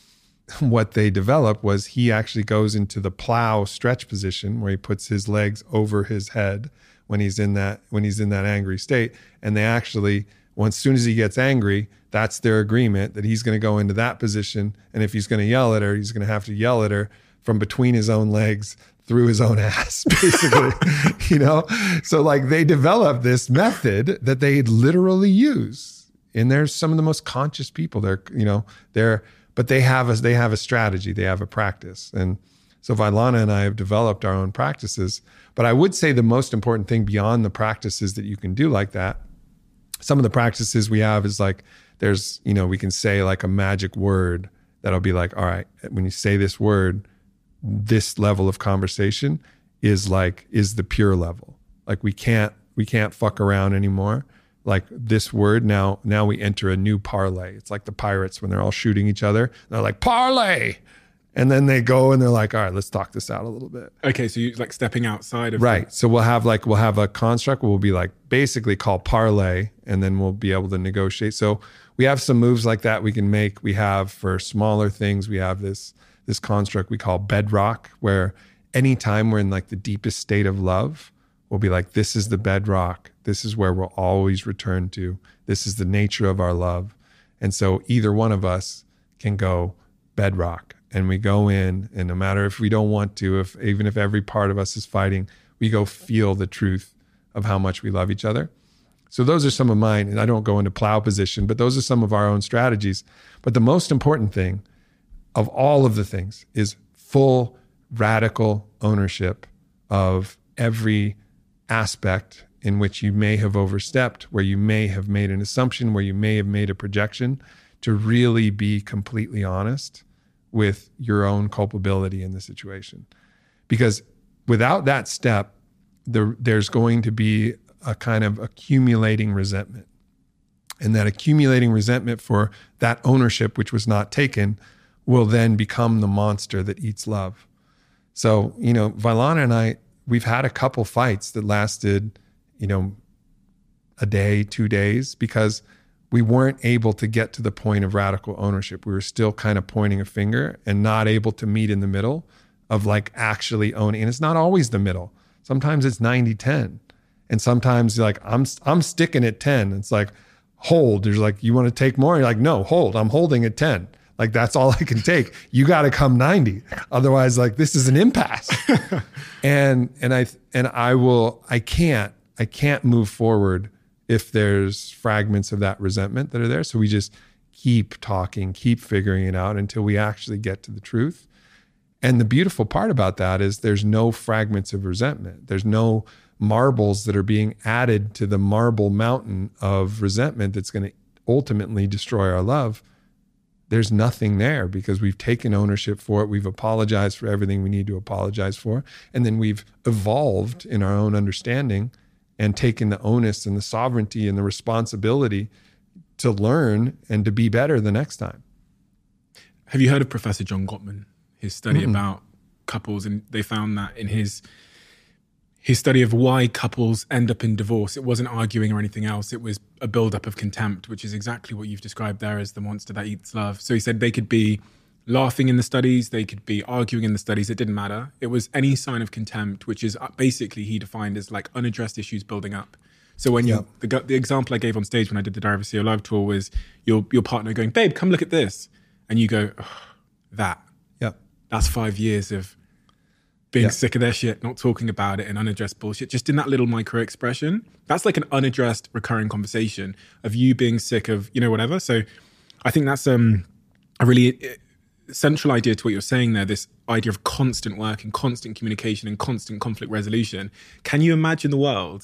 what they developed was he actually goes into the plow stretch position where he puts his legs over his head when he's in that when he's in that angry state. And they actually, well, as soon as he gets angry, that's their agreement that he's going to go into that position. And if he's going to yell at her, he's going to have to yell at her from between his own legs through his own ass, basically. You know, so like they developed this method that they literally use. And there's some of the most conscious people. They're, you know, they're, but they have a, they have a strategy, they have a practice. And so Vailana and I have developed our own practices. But I would say the most important thing beyond the practices that you can do like that, some of the practices we have is like, there's, you know, we can say like a magic word that'll be like, all right, when you say this word, this level of conversation is like, is the pure level. Like we can't, we can't fuck around anymore. Like this word, now now we enter a new parlay. It's like the pirates when they're all shooting each other. They're like, parlay. And then they go and they're like, all right, let's talk this out a little bit.
Okay, so you're like stepping outside of
Right.
the-
So we'll have like, we'll have a construct where we'll be like basically called parlay, and then we'll be able to negotiate. So we have some moves like that we can make. We have for smaller things, we have this this construct we call bedrock, where anytime we're in like the deepest state of love, we'll be like, this is the bedrock. This is where we'll always return to. This is the nature of our love. And so either one of us can go bedrock, and we go in, and no matter if we don't want to, if even if every part of us is fighting, we go feel the truth of how much we love each other. So those are some of mine, and I don't go into plow position, but those are some of our own strategies. But the most important thing of all of the things is full radical ownership of every aspect in which you may have overstepped, where you may have made an assumption, where you may have made a projection, to really be completely honest with your own culpability in the situation. Because without that step, there, there's going to be a kind of accumulating resentment. And that accumulating resentment for that ownership, which was not taken, will then become the monster that eats love. So, you know, Vailana and I, we've had a couple fights that lasted, you know, a day, two days, because we weren't able to get to the point of radical ownership. We were still kind of pointing a finger and not able to meet in the middle of like actually owning. And it's not always the middle. Sometimes it's ninety ten. And sometimes like, I'm, I'm sticking at ten. It's like, hold. There's like, you want to take more? You're like, no, hold. I'm holding at ten. Like, that's all I can take. You got to come ninety. Otherwise, like, this is an impasse. and, and I, and I will, I can't, I can't move forward if there's fragments of that resentment that are there. So we just keep talking, keep figuring it out until we actually get to the truth. And the beautiful part about that is there's no fragments of resentment. There's no marbles that are being added to the marble mountain of resentment that's going to ultimately destroy our love. There's nothing there because we've taken ownership for it. We've apologized for everything we need to apologize for. And then we've evolved in our own understanding and taken the onus and the sovereignty and the responsibility to learn and to be better the next time.
Have you heard of Professor John Gottman, his study
Mm-mm.
about couples? And they found that in his his study of why couples end up in divorce, it wasn't arguing or anything else. It was a buildup of contempt, which is exactly what you've described there as the monster that eats love. So he said they could be laughing in the studies, they could be arguing in the studies, it didn't matter. It was any sign of contempt, which is basically he defined as like unaddressed issues building up. So when you,
Yep.
the, the example I gave on stage when I did the Diary of a C E O Live tour was your your partner going, babe, come look at this. And you go, oh, that.
Yep.
That's five years of being
Yeah.
sick of their shit, not talking about it, and unaddressed bullshit. Just in that little micro expression, that's like an unaddressed recurring conversation of you being sick of, you know, whatever. So I think that's um, a really central idea to what you're saying there, this idea of constant work and constant communication and constant conflict resolution. Can you imagine the world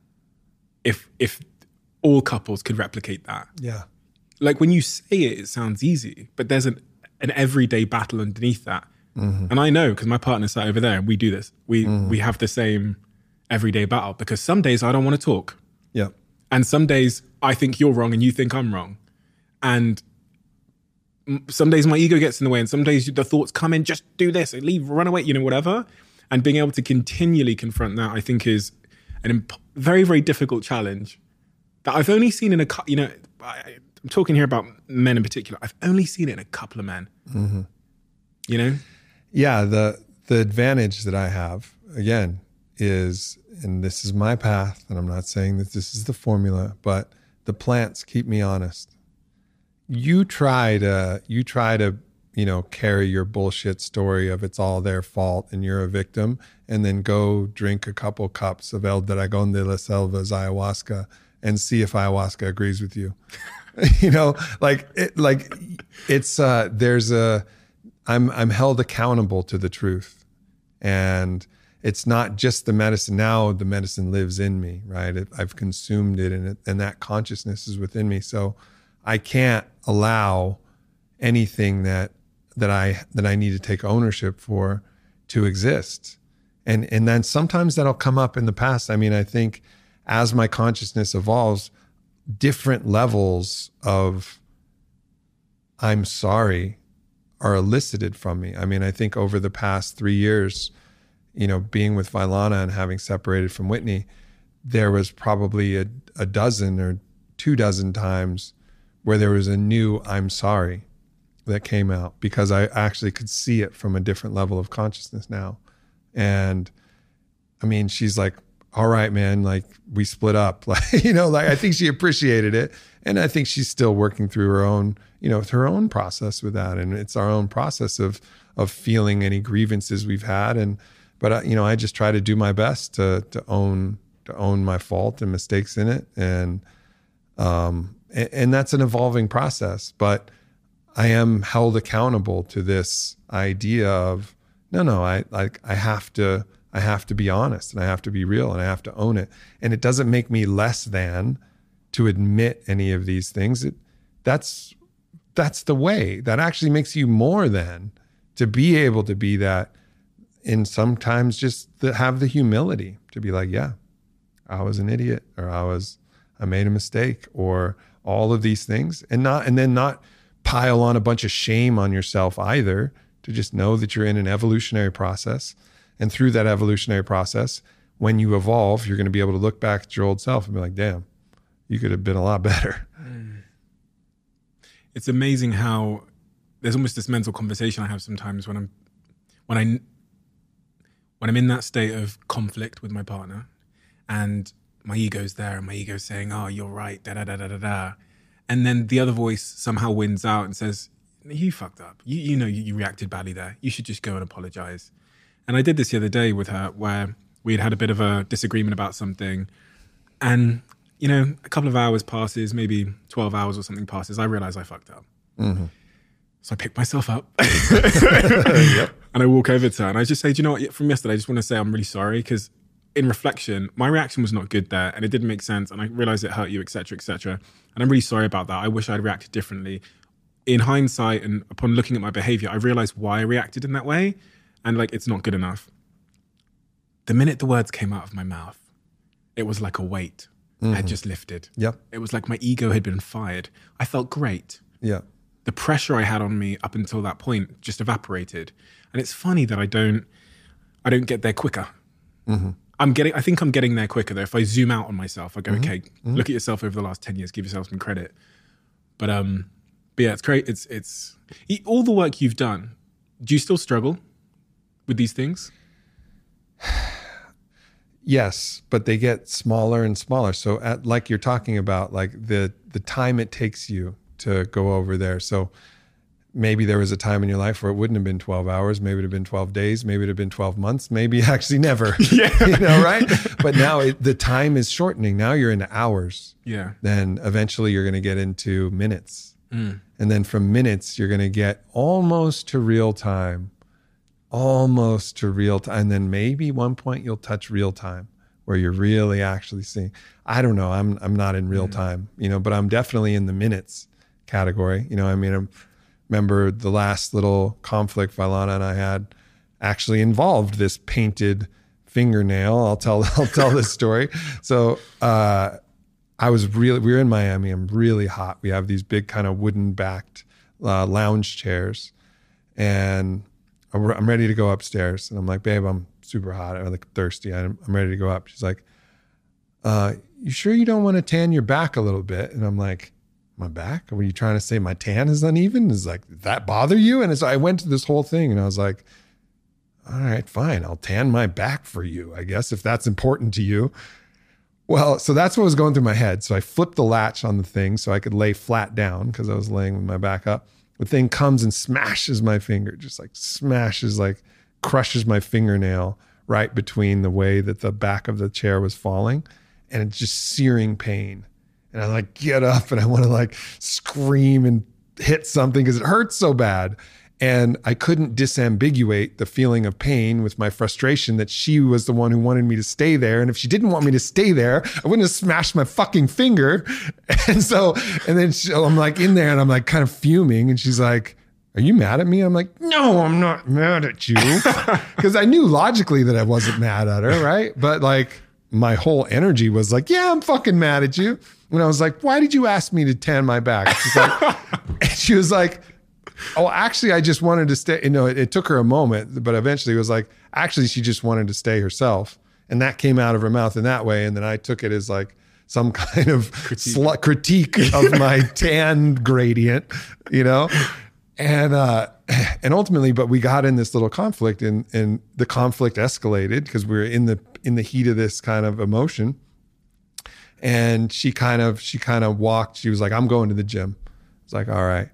if if all couples could replicate that?
Yeah.
Like when you say it, it sounds easy, but there's an, an everyday battle underneath that.
Mm-hmm.
And I know because my partner sat over there and we do this. We
Mm-hmm.
we have the same everyday battle because some days I don't want to talk.
Yep.
And some days I think you're wrong and you think I'm wrong. And m- some days my ego gets in the way and some days the thoughts come in, just do this, leave, run away, you know, whatever. And being able to continually confront that, I think is an imp- very, very difficult challenge that I've only seen in a, cou- you know, I, I'm talking here about men in particular. I've only seen it in a couple of men.
Mm-hmm.
you know?
Yeah, the the advantage that I have, again, is, and this is my path, and I'm not saying that this is the formula, but the plants keep me honest. You try to, you try to, you know, carry your bullshit story of it's all their fault and you're a victim, and then go drink a couple cups of El Dragón de la Selva's ayahuasca and see if ayahuasca agrees with you. You know, like it, like it's uh, there's a, I'm I'm held accountable to the truth, and it's not just the medicine. Now the medicine lives in me, right? It, I've consumed it, and it, and that consciousness is within me. So I can't allow anything that that I that I need to take ownership for to exist. And and then sometimes that'll come up in the past. I mean, I think as my consciousness evolves, different levels of I'm sorry are elicited from me. I mean, I think over the past three years, you know, being with Vailana and having separated from Whitney, there was probably a, a dozen or two dozen times where there was a new I'm sorry that came out, because I actually could see it from a different level of consciousness now. And I mean, she's like, all right, man, like we split up. Like, you know, like I think she appreciated it. And I think she's still working through her own, you know, her own process with that. And it's our own process of, of feeling any grievances we've had. And, but uh, you know, I just try to do my best to, to own, to own my fault and mistakes in it. And, um, and, and that's an evolving process, but I am held accountable to this idea of, no, no, I like, I have to, I have to be honest, and I have to be real, and I have to own it. And it doesn't make me less than to admit any of these things. It, that's, that's the way that actually makes you more than to be able to be that. And sometimes just to have the humility to be like, yeah, I was an idiot, or I was, I made a mistake, or all of these things, and not, and then not pile on a bunch of shame on yourself either, to just know that you're in an evolutionary process. And through that evolutionary process, when you evolve, you're going to be able to look back at your old self and be like, damn, you could have been a lot better.
Mm. It's amazing how there's almost this mental conversation I have sometimes when I'm, when I, when I'm in that state of conflict with my partner, and my ego's there, and my ego's saying, oh, you're right, da da da da da da. And then the other voice somehow wins out and says, you fucked up. You, you know, you, you reacted badly there. You should just go and apologize. And I did this the other day with her, where we had had a bit of a disagreement about something. And, you know, a couple of hours passes, maybe twelve hours or something passes. I realize I fucked up. Mm-hmm. So I pick myself up yep. and I walk over to her and I just say, do you know what, from yesterday, I just want to say I'm really sorry, because in reflection, my reaction was not good there and it didn't make sense. And I realized it hurt you, et cetera, et cetera. And I'm really sorry about that. I wish I'd reacted differently. In hindsight, and upon looking at my behavior, I realized why I reacted in that way. And like, it's not good enough. The minute the words came out of my mouth, it was like a weight mm-hmm. had just lifted.
Yep.
It was like my ego had been fired. I felt great.
Yeah.
The pressure I had on me up until that point just evaporated. And it's funny that I don't, I don't get there quicker. Mm-hmm. I'm getting, I think I'm getting there quicker though. If I zoom out on myself, I go, mm-hmm. okay, mm-hmm. look at yourself over the last ten years, give yourself some credit. But, um, but yeah, it's great. It's, it's all the work you've done. Do you still struggle with these things?
Yes, but they get smaller and smaller. So at, like you're talking about, like the, the time it takes you to go over there. So maybe there was a time in your life where it wouldn't have been twelve hours. Maybe it would have been twelve days. Maybe it would have been twelve months. Maybe actually never, yeah. you know, right? But now it, the time is shortening. Now you're into hours.
Yeah. Then
eventually you're going to get into minutes.
Mm.
And then from minutes, you're going to get almost to real time. Almost to real time. And then maybe one point you'll touch real time where you're really actually seeing. I don't know. I'm I'm not in real time, you know, but I'm definitely in the minutes category. You know, I mean, I remember the last little conflict Vailana and I had actually involved this painted fingernail. I'll tell I'll tell this story. So uh, I was really, we were in Miami. I'm really hot. We have these big kind of wooden backed uh, lounge chairs, and I'm ready to go upstairs. And I'm like, babe, I'm super hot. I'm like thirsty. I'm, I'm ready to go up. She's like, uh, you sure you don't want to tan your back a little bit? And I'm like, my back? Were you trying to say my tan is uneven? Is like, did that bother you? And so I went to this whole thing and I was like, all right, fine. I'll tan my back for you, I guess, if that's important to you. Well, so that's what was going through my head. So I flipped the latch on the thing so I could lay flat down because I was laying with my back up. The thing comes and smashes my finger, just like smashes, like crushes my fingernail right between the way that the back of the chair was falling. And it's just searing pain. And I like get up and I want to like scream and hit something because it hurts so bad. And I couldn't disambiguate the feeling of pain with my frustration that she was the one who wanted me to stay there. And if she didn't want me to stay there, I wouldn't have smashed my fucking finger. And so, and then she, I'm like in there and I'm like kind of fuming. And she's like, are you mad at me? I'm like, no, I'm not mad at you. Because I knew logically that I wasn't mad at her, right? But like my whole energy was like, yeah, I'm fucking mad at you. And I was like, why did you ask me to tan my back? She's like, and she was like, oh, actually, I just wanted to stay. You know, it, it took her a moment, but eventually it was like, actually, she just wanted to stay herself. And that came out of her mouth in that way. And then I took it as like some kind of critique, sl- critique of my tan gradient, you know? And, uh, and ultimately, but we got in this little conflict and, and the conflict escalated because we were in the, in the heat of this kind of emotion. And she kind of, she kind of walked, she was like, I'm going to the gym. I was like, all right.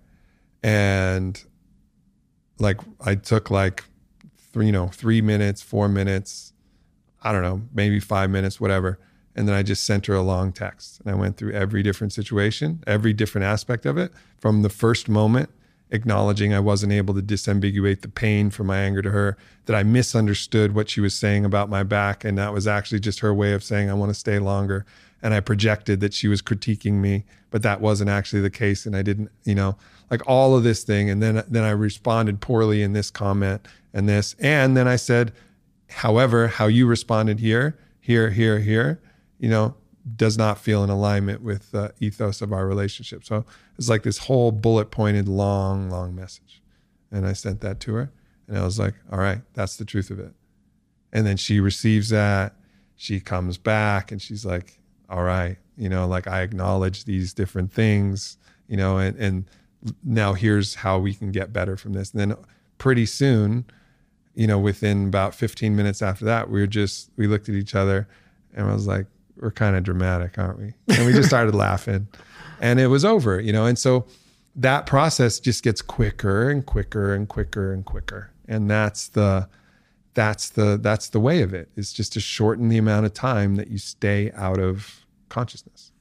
And like, I took like three, you know, three minutes, four minutes, I don't know, maybe five minutes, whatever. And then I just sent her a long text and I went through every different situation, every different aspect of it from the first moment, acknowledging I wasn't able to disambiguate the pain from my anger to her, that I misunderstood what she was saying about my back. And that was actually just her way of saying, I want to stay longer. And I projected that she was critiquing me, but that wasn't actually the case. And I didn't, you know, like all of this thing. And then, then I responded poorly in this comment and this. And then I said, however, how you responded here, here, here, here, you know, does not feel in alignment with the ethos of our relationship. So it's like this whole bullet pointed long, long message. And I sent that to her and I was like, all right, that's the truth of it. And then she receives that. She comes back and she's like, all right, you know, like I acknowledge these different things, you know, and, and now here's how we can get better from this. And then pretty soon, you know, within about fifteen minutes after that, we were just, we looked at each other and I was like, we're kind of dramatic, aren't we? And we just started laughing and it was over, you know? And so that process just gets quicker and quicker and quicker and quicker. And that's the, that's the, that's the way of it, is just to shorten the amount of time that you stay out of consciousness.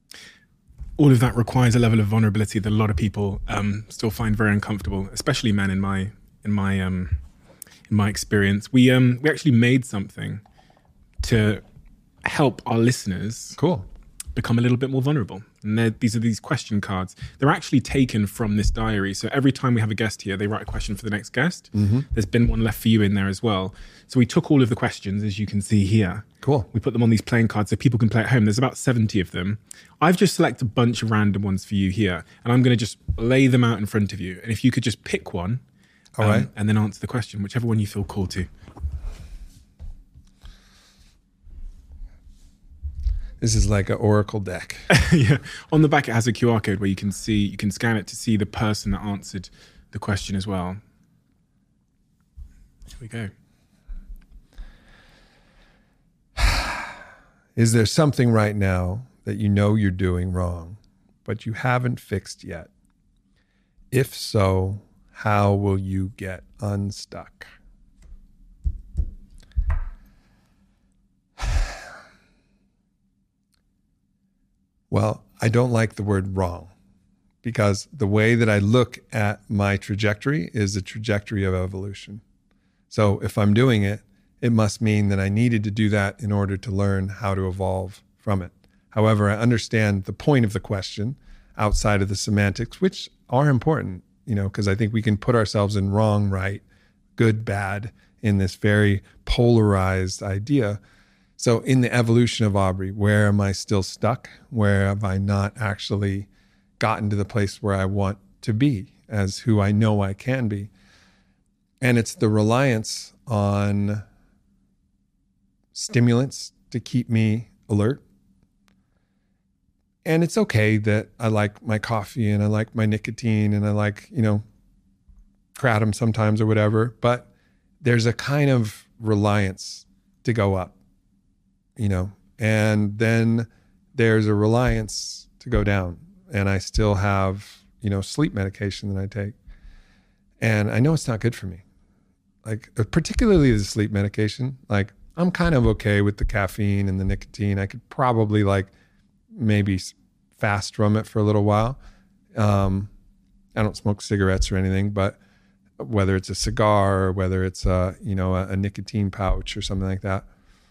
All of that requires a level of vulnerability that a lot of people um, still find very uncomfortable, especially men in my, in my, um, in my experience. We, um, we actually made something to help our listeners
cool.
become a little bit more vulnerable. And these are these question cards. They're actually taken from this diary. So every time we have a guest here, they write a question for the next guest. Mm-hmm. There's been one left for you in there as well. So we took all of the questions, as you can see here.
Cool.
We put them on these playing cards so people can play at home. There's about seventy of them. I've just selected a bunch of random ones for you here. And I'm going to just lay them out in front of you. And if you could just pick one
all um, right.
and then answer the question, whichever one you feel called to.
This is like an Oracle deck.
Yeah. On the back, it has a Q R code where you can see, you can scan it to see the person that answered the question as well. Here we go.
Is there something right now that you know you're doing wrong, but you haven't fixed yet? If so, how will you get unstuck? Well, I don't like the word wrong, because the way that I look at my trajectory is the trajectory of evolution. So if I'm doing it, it must mean that I needed to do that in order to learn how to evolve from it. However, I understand the point of the question outside of the semantics, which are important, you know, because I think we can put ourselves in wrong, right, good, bad, in this very polarized idea. So in the evolution of Aubrey, where am I still stuck? Where have I not actually gotten to the place where I want to be as who I know I can be? And it's the reliance on stimulants to keep me alert, And it's okay that I like my coffee and I like my nicotine and I like, you know, kratom sometimes or whatever, but there's a kind of reliance to go up, you know, and then there's a reliance to go down. And I still have, you know, sleep medication that I take. And I know it's not good for me. Like, particularly the sleep medication, like I'm kind of okay with the caffeine and the nicotine. I could probably like maybe fast from it for a little while. Um, I don't smoke cigarettes or anything, but whether it's a cigar or whether it's a, you know, a, a nicotine pouch or something like that.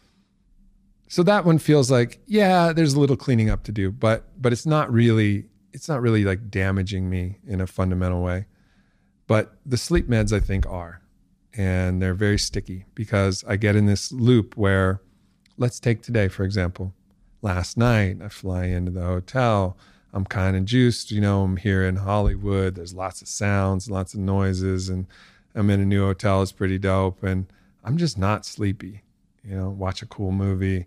So that one feels like, yeah, there's a little cleaning up to do, but, but it's not really, it's not really like damaging me in a fundamental way. But the sleep meds I think are, and they're very sticky because I get in this loop where, let's take today, for example. Last night, I fly into the hotel. I'm kind of juiced. You know, I'm here in Hollywood. There's lots of sounds, lots of noises, and I'm in a new hotel. It's pretty dope. And I'm just not sleepy. You know, watch a cool movie.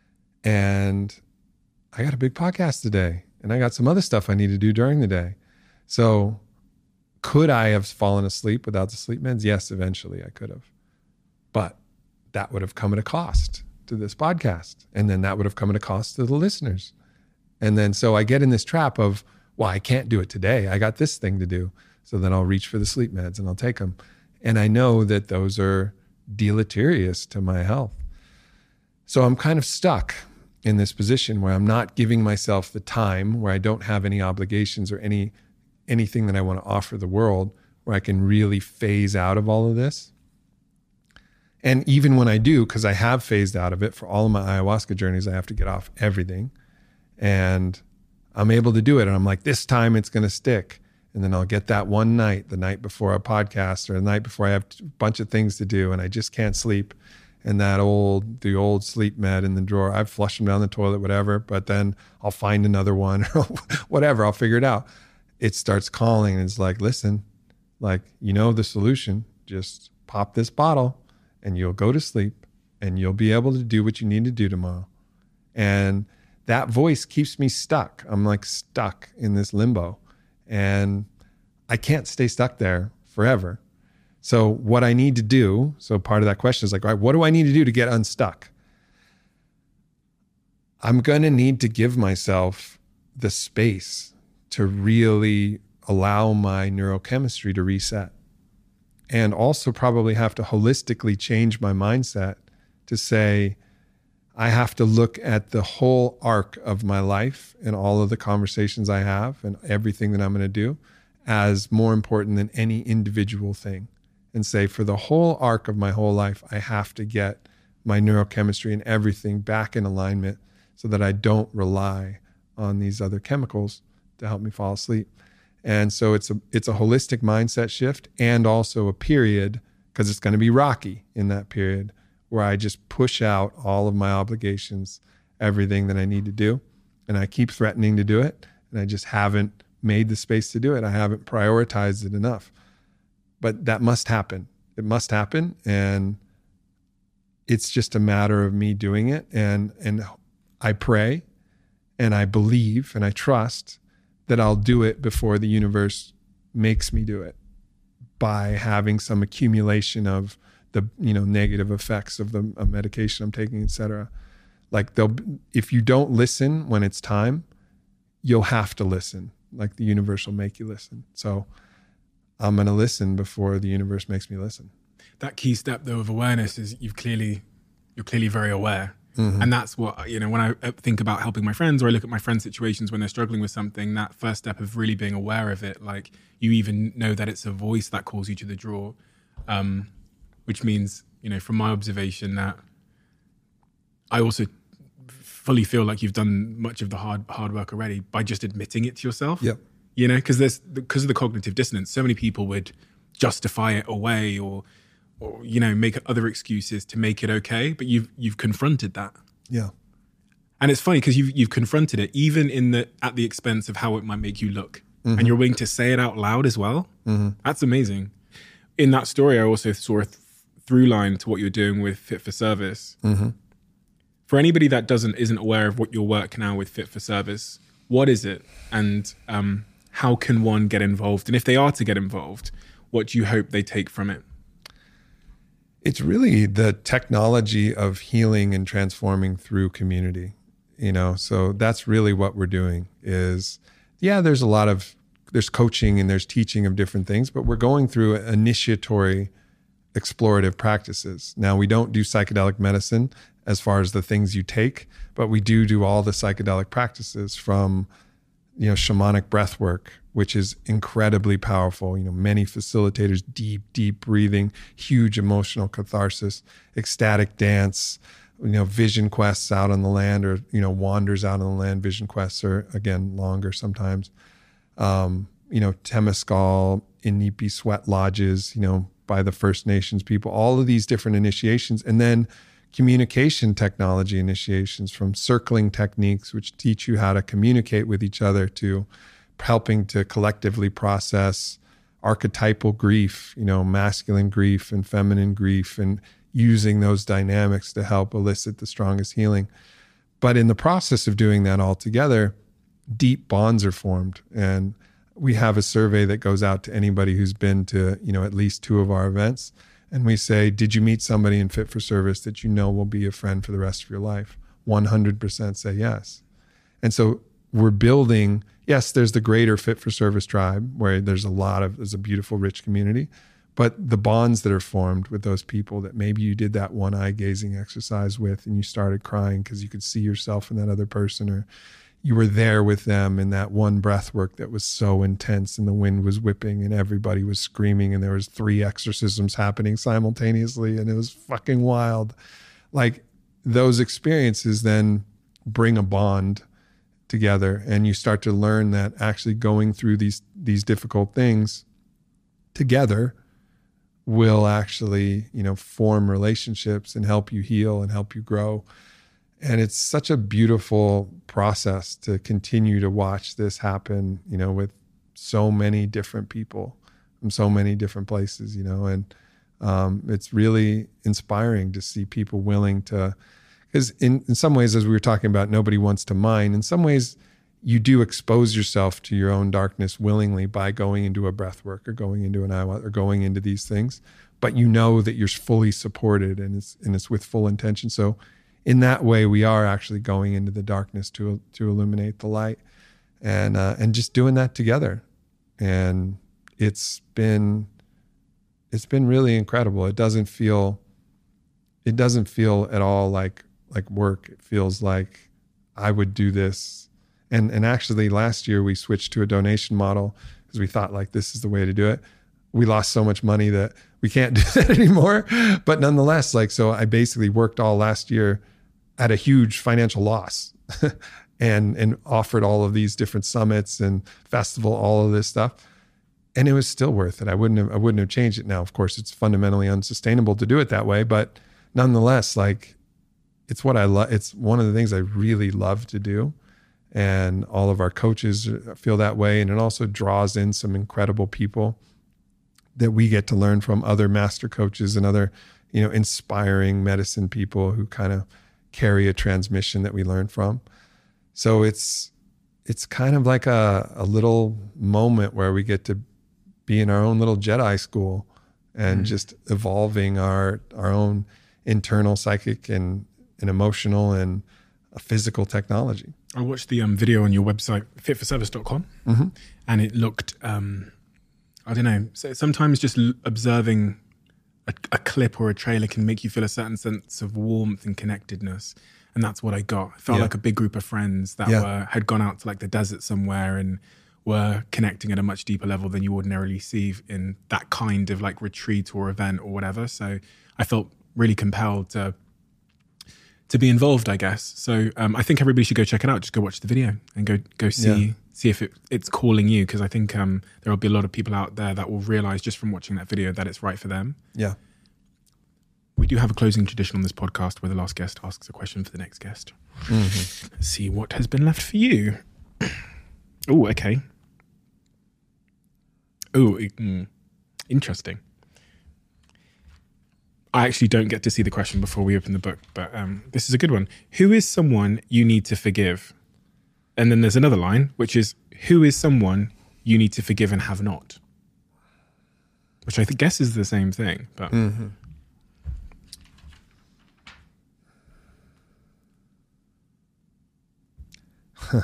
And I got a big podcast today. And I got some other stuff I need to do during the day. So could I have fallen asleep without the sleep meds? Yes, eventually I could have. But that would have come at a cost to this podcast. And then that would have come at a cost to the listeners. And then so I get in this trap of, well, I can't do it today. I got this thing to do. So then I'll reach for the sleep meds and I'll take them. And I know that those are deleterious to my health. So I'm kind of stuck in this position where I'm not giving myself the time, where I don't have any obligations or any anything that I want to offer the world, where I can really phase out of all of this. And even when I do, because I have phased out of it for all of my ayahuasca journeys, I have to get off everything. And I'm able to do it. And I'm like, this time it's going to stick. And then I'll get that one night, the night before a podcast or the night before I have a bunch of things to do and I just can't sleep. And that old, the old sleep med in the drawer, I've flushed them down the toilet, whatever, but then I'll find another one or whatever, I'll figure it out. It starts calling and it's like, listen, like, you know, the solution, just pop this bottle and you'll go to sleep and you'll be able to do what you need to do tomorrow. And that voice keeps me stuck. I'm like stuck in this limbo and I can't stay stuck there forever. So what I need to do, so part of that question is like, all right, what do I need to do to get unstuck? I'm going to need to give myself the space to really allow my neurochemistry to reset, and also probably have to holistically change my mindset to say, I have to look at the whole arc of my life and all of the conversations I have and everything that I'm going to do as more important than any individual thing. And say, for the whole arc of my whole life, I have to get my neurochemistry and everything back in alignment so that I don't rely on these other chemicals to help me fall asleep. And so it's a it's a holistic mindset shift, and also a period, because it's going to be rocky in that period, where I just push out all of my obligations, everything that I need to do. And I keep threatening to do it, and I just haven't made the space to do it. I haven't prioritized it enough. But that must happen. It must happen. And it's just a matter of me doing it. And, and I pray and I believe and I trust that I'll do it before the universe makes me do it, by having some accumulation of the, you know, negative effects of the of medication I'm taking, et cetera. Like they'll, if you don't listen when it's time, you'll have to listen. Like the universe will make you listen. So I'm going to listen before the universe makes me listen.
That key step though of awareness is you've clearly, you're clearly very aware. Mm-hmm. And that's what, you know, when I think about helping my friends, or I look at my friends' situations when they're struggling with something, that first step of really being aware of it, like you even know that it's a voice that calls you to the drawer, um, which means, you know, from my observation, that I also fully feel like you've done much of the hard hard work already by just admitting it to yourself.
Yep.
You know, because there's because of the cognitive dissonance, so many people would justify it away or, or you know, make other excuses to make it okay. But you've you've confronted that.
Yeah.
And it's funny because you've you've confronted it, even in the at the expense of how it might make you look, mm-hmm. and you're willing to say it out loud as well. Mm-hmm. That's amazing. In that story, I also saw a th- through line to what you're doing with Fit for Service. Mm-hmm. For anybody that doesn't isn't aware of what your work now with Fit for Service, What is it? And um, how can one get involved? And if they are to get involved, what do you hope they take from it?
It's really the technology of healing and transforming through community, you know? So that's really what we're doing is, yeah, there's a lot of, there's coaching and there's teaching of different things, but we're going through initiatory explorative practices. Now, we don't do psychedelic medicine as far as the things you take, but we do do all the psychedelic practices from, you know, shamanic breath work, which is incredibly powerful. You know, many facilitators, deep, deep breathing, huge emotional catharsis, ecstatic dance, you know, vision quests out on the land, or, you know, wanders out on the land. Vision quests are, again, longer sometimes. Um, you know, Temescal, Inipi sweat lodges, you know, by the First Nations people, all of these different initiations. And then communication technology initiations, from circling techniques, which teach you how to communicate with each other, to helping to collectively process archetypal grief, you know, masculine grief and feminine grief, and using those dynamics to help elicit the strongest healing. But in the process of doing that all together, deep bonds are formed. And we have a survey that goes out to anybody who's been to, you know, at least two of our events. And we say, did you meet somebody in Fit for Service that you know will be a friend for the rest of your life? one hundred percent say yes. And so we're building, yes, there's the greater Fit for Service tribe where there's a lot of, there's a beautiful, rich community, but the bonds that are formed with those people that maybe you did that one eye gazing exercise with and you started crying because you could see yourself in that other person, or you were there with them in that one breath work that was so intense and the wind was whipping and everybody was screaming and there was three exorcisms happening simultaneously and it was fucking wild. Like, those experiences then bring a bond together, and you start to learn that actually going through these these difficult things together will actually, you know, form relationships and help you heal and help you grow. And it's such a beautiful process to continue to watch this happen, you know, with so many different people from so many different places, you know, and um, it's really inspiring to see people willing to, because in, in some ways, as we were talking about, nobody wants to mine. In some ways, you do expose yourself to your own darkness willingly by going into a breath work or going into an ayahuasca or going into these things, but you know that you're fully supported and it's, and it's with full intention. So in that way, we are actually going into the darkness to to illuminate the light, and uh, and just doing that together. And it's been it's been really incredible. It doesn't feel it doesn't feel at all like like work. It feels like I would do this. And and actually, last year we switched to a donation model because we thought like this is the way to do it. We lost so much money that we can't do that anymore. But nonetheless, like, so I basically worked all last year at a huge financial loss and, and offered all of these different summits and festival, all of this stuff. And it was still worth it. I wouldn't have, I wouldn't have changed it. Now, of course, it's fundamentally unsustainable to do it that way, but nonetheless, like, it's what I love. It's one of the things I really love to do. And all of our coaches feel that way. And it also draws in some incredible people that we get to learn from, other master coaches and other, you know, inspiring medicine people who kind of carry a transmission that we learn from. So it's, it's kind of like a, a little moment where we get to be in our own little Jedi school and mm. just evolving our, our own internal psychic and, and emotional and physical technology.
I watched the um, video on your website, fit for service dot com, mm-hmm. and it looked, um, I don't know, so sometimes just l- observing a, a clip or a trailer can make you feel a certain sense of warmth and connectedness. And that's what I got. I felt yeah. like a big group of friends that yeah. were had gone out to like the desert somewhere and were connecting at a much deeper level than you ordinarily see in that kind of like retreat or event or whatever. So I felt really compelled to to be involved, I guess. So um, I think everybody should go check it out. Just go watch the video and go go see yeah. see if it, it's calling you, because I think um, there will be a lot of people out there that will realize just from watching that video that it's right for them.
Yeah.
We do have a closing tradition on this podcast where the last guest asks a question for the next guest. Mm-hmm. Let's see what has been left for you. Oh, okay. Oh, mm, interesting. I actually don't get to see the question before we open the book, but um, this is a good one. Who is someone you need to forgive? And then there's another line, which is, who is someone you need to forgive and have not? Which I guess is the same thing, but...
Mm-hmm. Huh.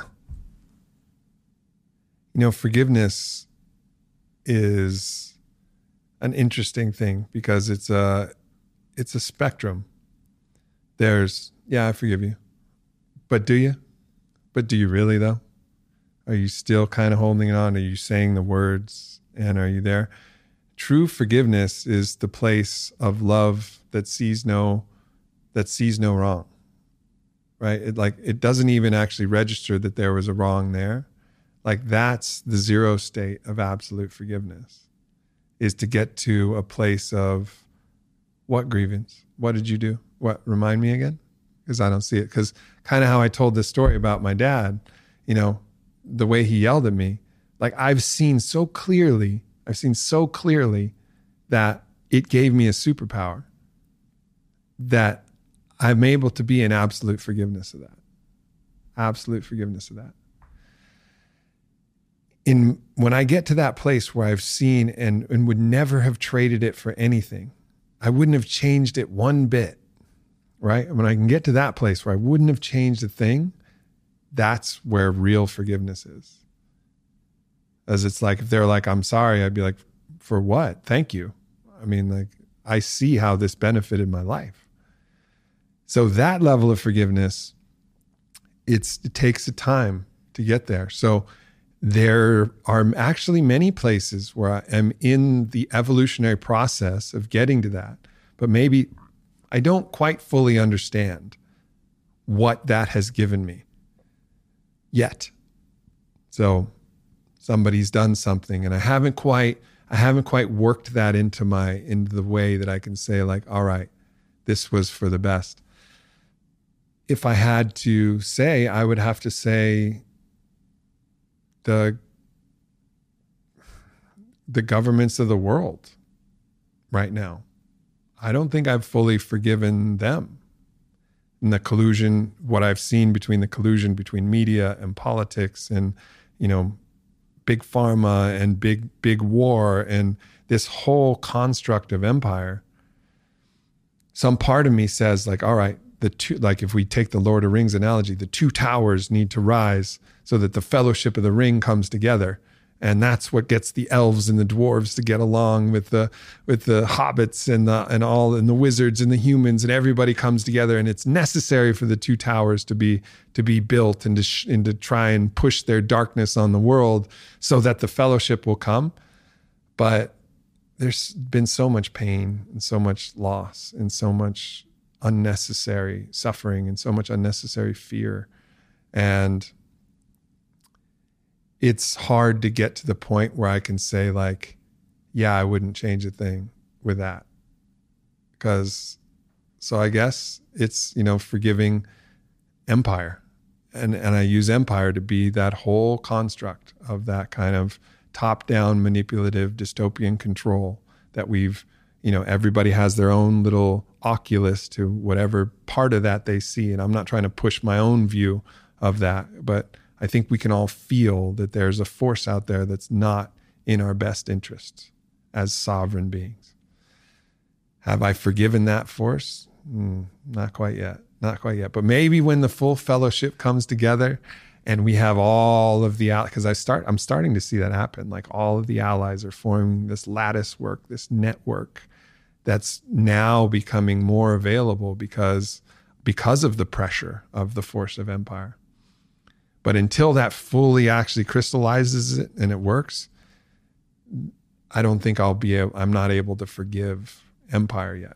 You know, forgiveness is an interesting thing because it's a, it's a spectrum. There's, yeah, I forgive you. But do you? But do you really, though? Are you still kind of holding on? Are you saying the words? And are you there? True forgiveness is the place of love that sees no, that sees no wrong. Right? It like it doesn't even actually register that there was a wrong there. Like that's the zero state of absolute forgiveness, is to get to a place of what grievance? What did you do? What, remind me again? Because I don't see it. Because kind of how I told this story about my dad, you know, the way he yelled at me, like I've seen so clearly, I've seen so clearly that it gave me a superpower that I'm able to be in absolute forgiveness of that. Absolute forgiveness of that. In when I get to that place where I've seen and, and would never have traded it for anything, I wouldn't have changed it one bit, right? When I can get to that place where I wouldn't have changed a thing, that's where real forgiveness is. As it's like, if they're like, I'm sorry, I'd be like, for what? Thank you. I mean, like, I see how this benefited my life. So that level of forgiveness, it's, it takes a time to get there. So there are actually many places where I am in the evolutionary process of getting to that, but maybe I don't quite fully understand what that has given me yet. So somebody's done something and I haven't quite, I haven't quite worked that into my, into the way that I can say like, all right, this was for the best. If I had to say, I would have to say the, the governments of the world right now. I don't think I've fully forgiven them. And the collusion, what I've seen between the collusion between media and politics and, you know, big pharma and big, big war and this whole construct of empire. Some part of me says like, all right, the two, like if we take the Lord of the Rings analogy, the two towers need to rise so that the fellowship of the ring comes together. And that's what gets the elves and the dwarves to get along with the with the hobbits and the and all and the wizards and the humans, and everybody comes together. And it's necessary for the two towers to be to be built and to sh- and to try and push their darkness on the world so that the fellowship will come. But there's been so much pain and so much loss and so much unnecessary suffering and so much unnecessary fear, and it's hard to get to the point where I can say like, yeah, I wouldn't change a thing with that. Because, so I guess it's, you know, forgiving empire. And, and I use empire to be that whole construct of that kind of top-down manipulative dystopian control that we've, you know, everybody has their own little oculus to whatever part of that they see. And I'm not trying to push my own view of that, but I think we can all feel that there's a force out there that's not in our best interests as sovereign beings. Have I forgiven that force? Mm, not quite yet. Not quite yet. But maybe when the full fellowship comes together and we have all of the, because I start, I'm starting to see that happen. Like all of the allies are forming this lattice work, this network that's now becoming more available because, because of the pressure of the force of empire. But until that fully actually crystallizes it and it works, I don't think I'll be able, I'm not able to forgive empire yet.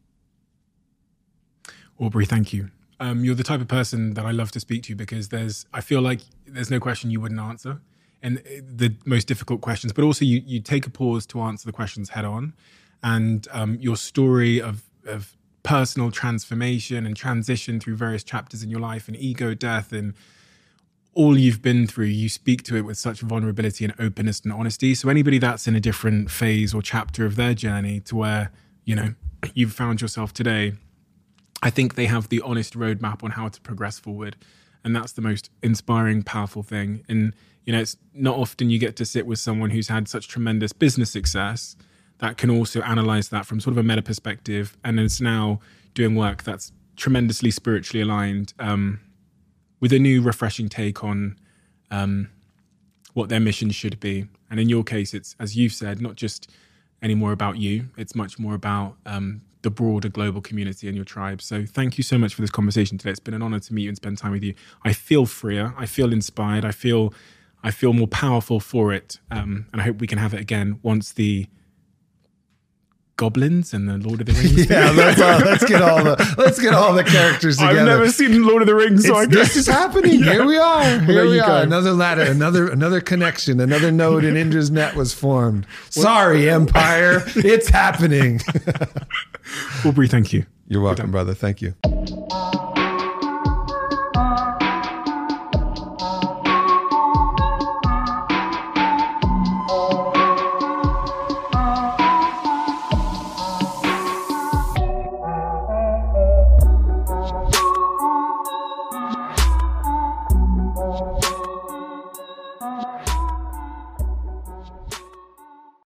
Aubrey, thank you. Um, you're the type of person that I love to speak to because there's, I feel like there's no question you wouldn't answer, and the most difficult questions, but also you you take a pause to answer the questions head on. And um, your story of, of personal transformation and transition through various chapters in your life and ego death and all you've been through, you speak to it with such vulnerability and openness and honesty. So anybody that's in a different phase or chapter of their journey to where, you know, you've found yourself today, I think they have the honest roadmap on how to progress forward. And that's the most inspiring, powerful thing. And, you know, it's not often you get to sit with someone who's had such tremendous business success that can also analyze that from sort of a meta perspective, and is now doing work that's tremendously spiritually aligned, um, with a new refreshing take on um, what their mission should be. And in your case, it's, as you've said, not just anymore about you, it's much more about um, the broader global community and your tribe. So thank you so much for this conversation today. It's been an honor to meet you and spend time with you. I feel freer, I feel inspired, I feel I feel more powerful for it. Um, and I hope we can have it again once the goblins and the Lord of the Rings.
Yeah, let's, uh, let's get all the let's get all the characters together.
I've never seen Lord of the Rings, so I
this is happening. Yeah. Here we are. Here
There
we
you
are.
go.
Another ladder, another another connection, another node in Indra's net was formed. Sorry, Empire, it's happening.
Aubrey, thank you.
You're welcome, brother. Thank you.